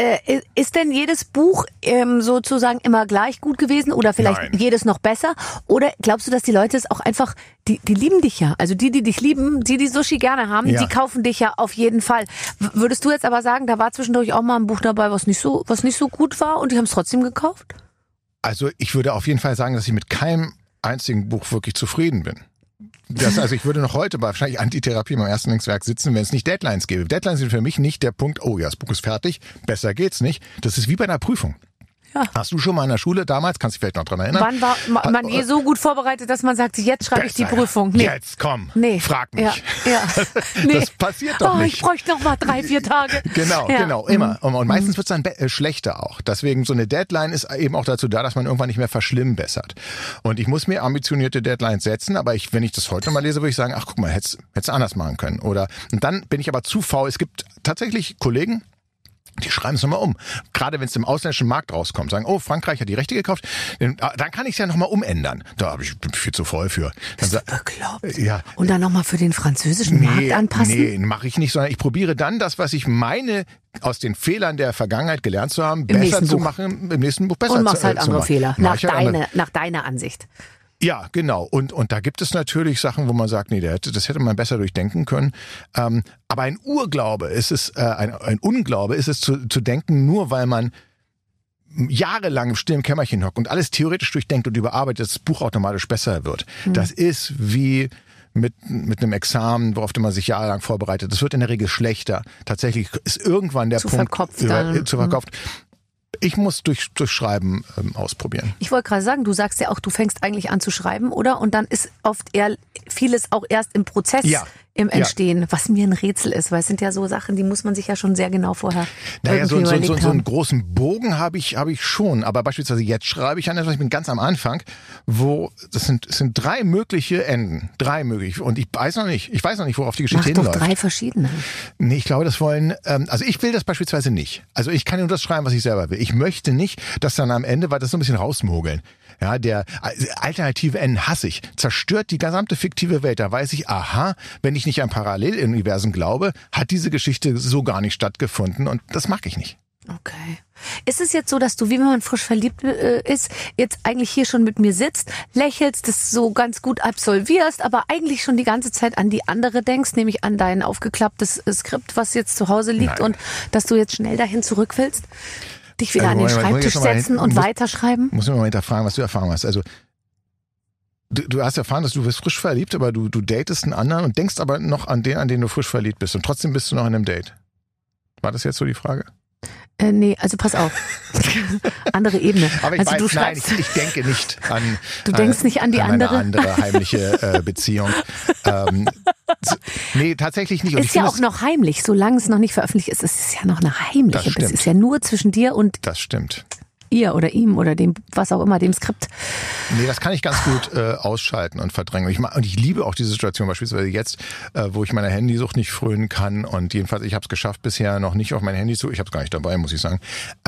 ist denn jedes Buch sozusagen immer gleich gut gewesen oder vielleicht jedes noch besser? Oder glaubst du, dass die Leute es auch einfach, die lieben dich ja. Also die dich lieben, die Sushi gerne haben, die kaufen dich ja auf jeden Fall. Würdest du jetzt aber sagen, da war zwischendurch auch mal ein Buch dabei, was nicht so gut war und die haben es trotzdem gekauft? Also ich würde auf jeden Fall sagen, dass ich mit keinem einzigen Buch wirklich zufrieden bin. Also ich würde noch heute bei wahrscheinlich Antitherapie im Erstlingswerk sitzen, wenn es nicht Deadlines gäbe. Deadlines sind für mich nicht der Punkt, oh ja, das Buch ist fertig, besser geht's nicht. Das ist wie bei einer Prüfung. Ja. Hast du schon mal in der Schule damals, kannst du dich vielleicht noch dran erinnern? Wann war man je so gut vorbereitet, dass man sagt, jetzt schreibe ich die Prüfung? Nee. Jetzt, komm, frag mich. Ja. Nee. Das passiert doch nicht. Ich bräuchte noch mal 3-4 Tage. Genau, immer. Und meistens wird's dann schlechter auch. Deswegen so eine Deadline ist eben auch dazu da, dass man irgendwann nicht mehr verschlimmbessert. Und ich muss mir ambitionierte Deadlines setzen, aber wenn ich das heute mal lese, würde ich sagen, ach guck mal, hätt's anders machen können. Und dann bin ich aber zu faul. Es gibt tatsächlich Kollegen, die schreiben es nochmal um. Gerade wenn es im ausländischen Markt rauskommt. Sagen, oh, Frankreich hat die Rechte gekauft. Dann kann ich es ja nochmal umändern. Da bin ich viel zu voll für. Bist du bekloppt? Ja. Und dann nochmal für den französischen Markt anpassen? Nee, mache ich nicht, sondern ich probiere dann das, was ich meine, aus den Fehlern der Vergangenheit gelernt zu haben, besser zu machen, im nächsten Buch besser zu machen. Und machst halt andere Fehler, nach deiner Ansicht. Ja, genau. Und da gibt es natürlich Sachen, wo man sagt, nee, das hätte man besser durchdenken können. Aber ein Unglaube ist es zu denken, nur weil man jahrelang im stillen Kämmerchen hockt und alles theoretisch durchdenkt und überarbeitet, dass das Buch automatisch besser wird. Das ist wie mit einem Examen, worauf man sich jahrelang vorbereitet. Das wird in der Regel schlechter. Tatsächlich ist irgendwann der Punkt zu verkopft. Ich muss durch Schreiben ausprobieren. Ich wollte gerade sagen, du sagst ja auch, du fängst eigentlich an zu schreiben, oder? Und dann ist oft eher vieles auch erst im Prozess im Entstehen, was mir ein Rätsel ist, weil es sind ja so Sachen, die muss man sich ja schon sehr genau vorher so überlegt haben. einen großen Bogen habe ich schon, aber beispielsweise jetzt schreibe ich an etwas, ich bin ganz am Anfang, wo es sind 3 mögliche Enden, 3 mögliche, und ich weiß noch nicht, worauf die Geschichte hinläuft. Mach doch 3 verschiedene. Nee, ich glaube, das wollen, also ich will das beispielsweise nicht. Also ich kann nur das schreiben, was ich selber will. Ich möchte nicht, dass dann am Ende, weil das so ein bisschen rausmogeln. Ja, der alternative Enden hasse ich. Zerstört die gesamte fiktive Welt. Da weiß ich, aha, wenn ich nicht an Paralleluniversen glaube, hat diese Geschichte so gar nicht stattgefunden, und das mag ich nicht. Okay. Ist es jetzt so, dass du, wie wenn man frisch verliebt ist, jetzt eigentlich hier schon mit mir sitzt, lächelst, das so ganz gut absolvierst, aber eigentlich schon die ganze Zeit an die andere denkst, nämlich an dein aufgeklapptes Skript, was jetzt zu Hause liegt, und dass du jetzt schnell dahin zurück willst? Dich wieder an den Schreibtisch setzen und weiterschreiben? Muss ich mal hinterfragen, was du erfahren hast. Also du hast erfahren, dass du bist frisch verliebt, aber du datest einen anderen und denkst aber noch an den du frisch verliebt bist, und trotzdem bist du noch in einem Date. War das jetzt so die Frage? Nee, also pass auf. Andere Ebene. Aber ich also weiß, ich denke nicht an. Du denkst nicht an die andere? Eine andere heimliche Beziehung. Nee, tatsächlich nicht. Und ist ja auch noch heimlich, solange es noch nicht veröffentlicht ist. Es ist ja noch eine heimliche Beziehung. Es ist ja nur zwischen dir und das stimmt. Ihr oder ihm oder dem, was auch immer, dem Skript. Nee, das kann ich ganz gut ausschalten und verdrängen. Und ich liebe auch diese Situation, beispielsweise jetzt, wo ich meiner Handysucht nicht frönen kann, und jedenfalls, ich habe es geschafft, bisher noch nicht auf mein Handy zu, ich habe es gar nicht dabei, muss ich sagen.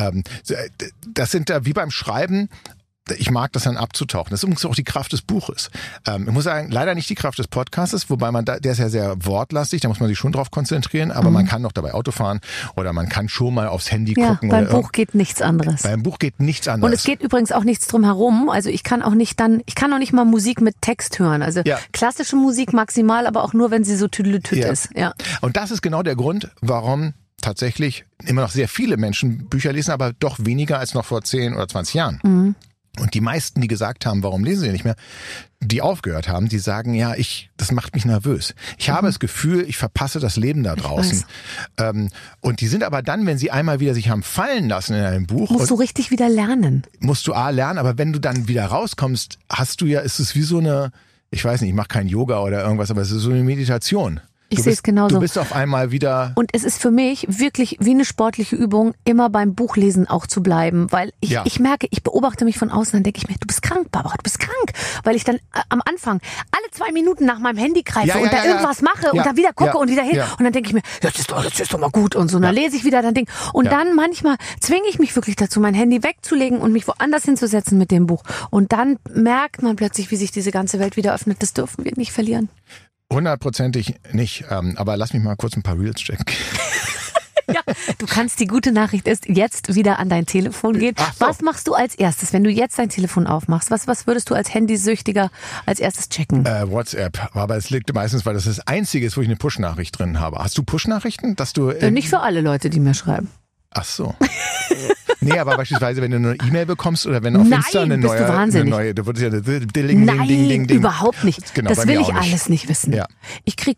Das sind wie beim Schreiben, ich mag das dann abzutauchen. Das ist übrigens auch die Kraft des Buches. Ich muss sagen, leider nicht die Kraft des Podcastes, wobei der ist ja sehr wortlastig, da muss man sich schon drauf konzentrieren, aber man kann noch dabei Auto fahren oder man kann schon mal aufs Handy gucken. Beim Buch geht nichts anderes. Beim Buch geht nichts anderes. Und es geht übrigens auch nichts drum herum. Also ich kann auch nicht mal Musik mit Text hören. Also klassische Musik maximal, aber auch nur, wenn sie so tüdelütüt ist. Ja. Und das ist genau der Grund, warum tatsächlich immer noch sehr viele Menschen Bücher lesen, aber doch weniger als noch vor 10 oder 20 Jahren. Mhm. Und die meisten, die gesagt haben, warum lesen sie nicht mehr, die aufgehört haben, die sagen, ja, das macht mich nervös. Ich habe das Gefühl, ich verpasse das Leben da draußen. Und die sind aber dann, wenn sie einmal wieder sich haben fallen lassen in einem Buch. Musst du richtig wieder lernen. Musst du lernen, aber wenn du dann wieder rauskommst, ist es wie so eine, ich weiß nicht, ich mache kein Yoga oder irgendwas, aber es ist so eine Meditation. Ich sehe es genauso. Du bist auf einmal wieder... Und es ist für mich wirklich wie eine sportliche Übung, immer beim Buchlesen auch zu bleiben. Weil ich merke, ich beobachte mich von außen, dann denke ich mir, du bist krank, Barbara, du bist krank. Weil ich dann am Anfang alle 2 Minuten nach meinem Handy greife und da irgendwas mache und dann wieder gucke und wieder hin. Ja. Und dann denke ich mir, jetzt ist doch mal gut und so. Und dann lese ich wieder, dann denke und dann manchmal zwinge ich mich wirklich dazu, mein Handy wegzulegen und mich woanders hinzusetzen mit dem Buch. Und dann merkt man plötzlich, wie sich diese ganze Welt wieder öffnet. Das dürfen wir nicht verlieren. 100%ig nicht, aber lass mich mal kurz ein paar Reels checken. Ja, du kannst, die gute Nachricht ist, jetzt wieder an dein Telefon gehen. So. Was machst du als erstes, wenn du jetzt dein Telefon aufmachst? Was würdest du als Handysüchtiger als erstes checken? WhatsApp, aber es liegt meistens, weil das das Einzige ist, wo ich eine Push-Nachricht drin habe. Hast du Push-Nachrichten, dass du... Nicht für alle Leute, die mir schreiben. Ach so. Nee, aber beispielsweise, wenn du eine E-Mail bekommst oder wenn auf Insta eine neue, da wird es ja Nein, überhaupt nicht. Genau, das will ich alles nicht wissen. Ja. Ich krieg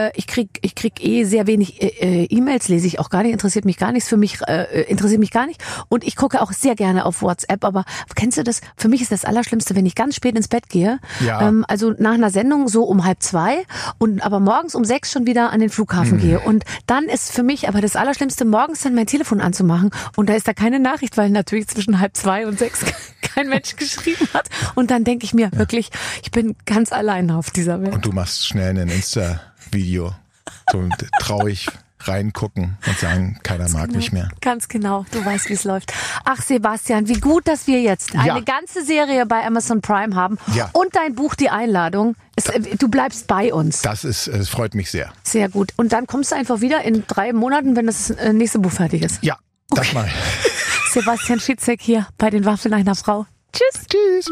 sehr wenig E-Mails, lese ich auch gar nicht, interessiert mich gar nichts. Für mich interessiert mich gar nicht. Und ich gucke auch sehr gerne auf WhatsApp. Aber kennst du das? Für mich ist das Allerschlimmste, wenn ich ganz spät ins Bett gehe. Ja. Also nach einer Sendung so um 1:30 und aber morgens um 6 schon wieder an den Flughafen gehe. Und dann ist für mich aber das Allerschlimmste, morgens dann mein Telefon anzumachen und da ist da keine Nachricht, weil natürlich zwischen 1:30 und 6 kein Mensch geschrieben hat. Und dann denke ich mir wirklich, ich bin ganz alleine auf dieser Welt. Und du machst schnell ein Insta-Video, so traurig reingucken und sagen, keiner mag mich mehr. Ganz genau, du weißt, wie es läuft. Ach Sebastian, wie gut, dass wir jetzt eine ganze Serie bei Amazon Prime haben und dein Buch, die Einladung. Du bleibst bei uns. Das freut mich sehr. Sehr gut. Und dann kommst du einfach wieder in 3 Monaten, wenn das nächste Buch fertig ist. Ja, das mal. Sebastian Fitzek hier bei den Waffeln einer Frau. Tschüss. Tschüss.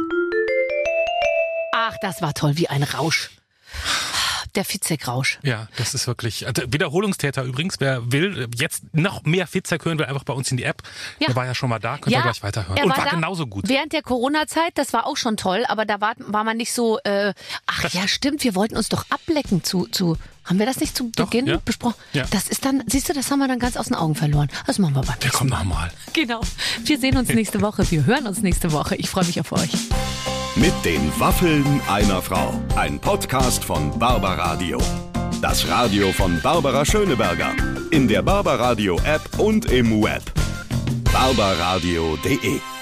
Ach, das war toll, wie ein Rausch. Der Fitzek-Rausch. Ja, das ist wirklich, Wiederholungstäter übrigens, wer will, jetzt noch mehr Fitzek hören will, einfach bei uns in die App. Ja. Der war ja schon mal da, könnt ihr gleich weiterhören. Und war genauso gut. Während der Corona-Zeit, das war auch schon toll, aber da war man nicht so, stimmt, wir wollten uns doch ablecken haben wir das nicht zu Beginn besprochen? Ja. Das ist dann, siehst du, das haben wir dann ganz aus den Augen verloren. Das machen wir beim nächsten Mal. Der kommt nochmal. Genau. Wir sehen uns nächste Woche. Wir hören uns nächste Woche. Ich freue mich auf euch. Mit den Waffeln einer Frau. Ein Podcast von Barbaradio. Das Radio von Barbara Schöneberger. In der Barbaradio App und im Web. barbaradio.de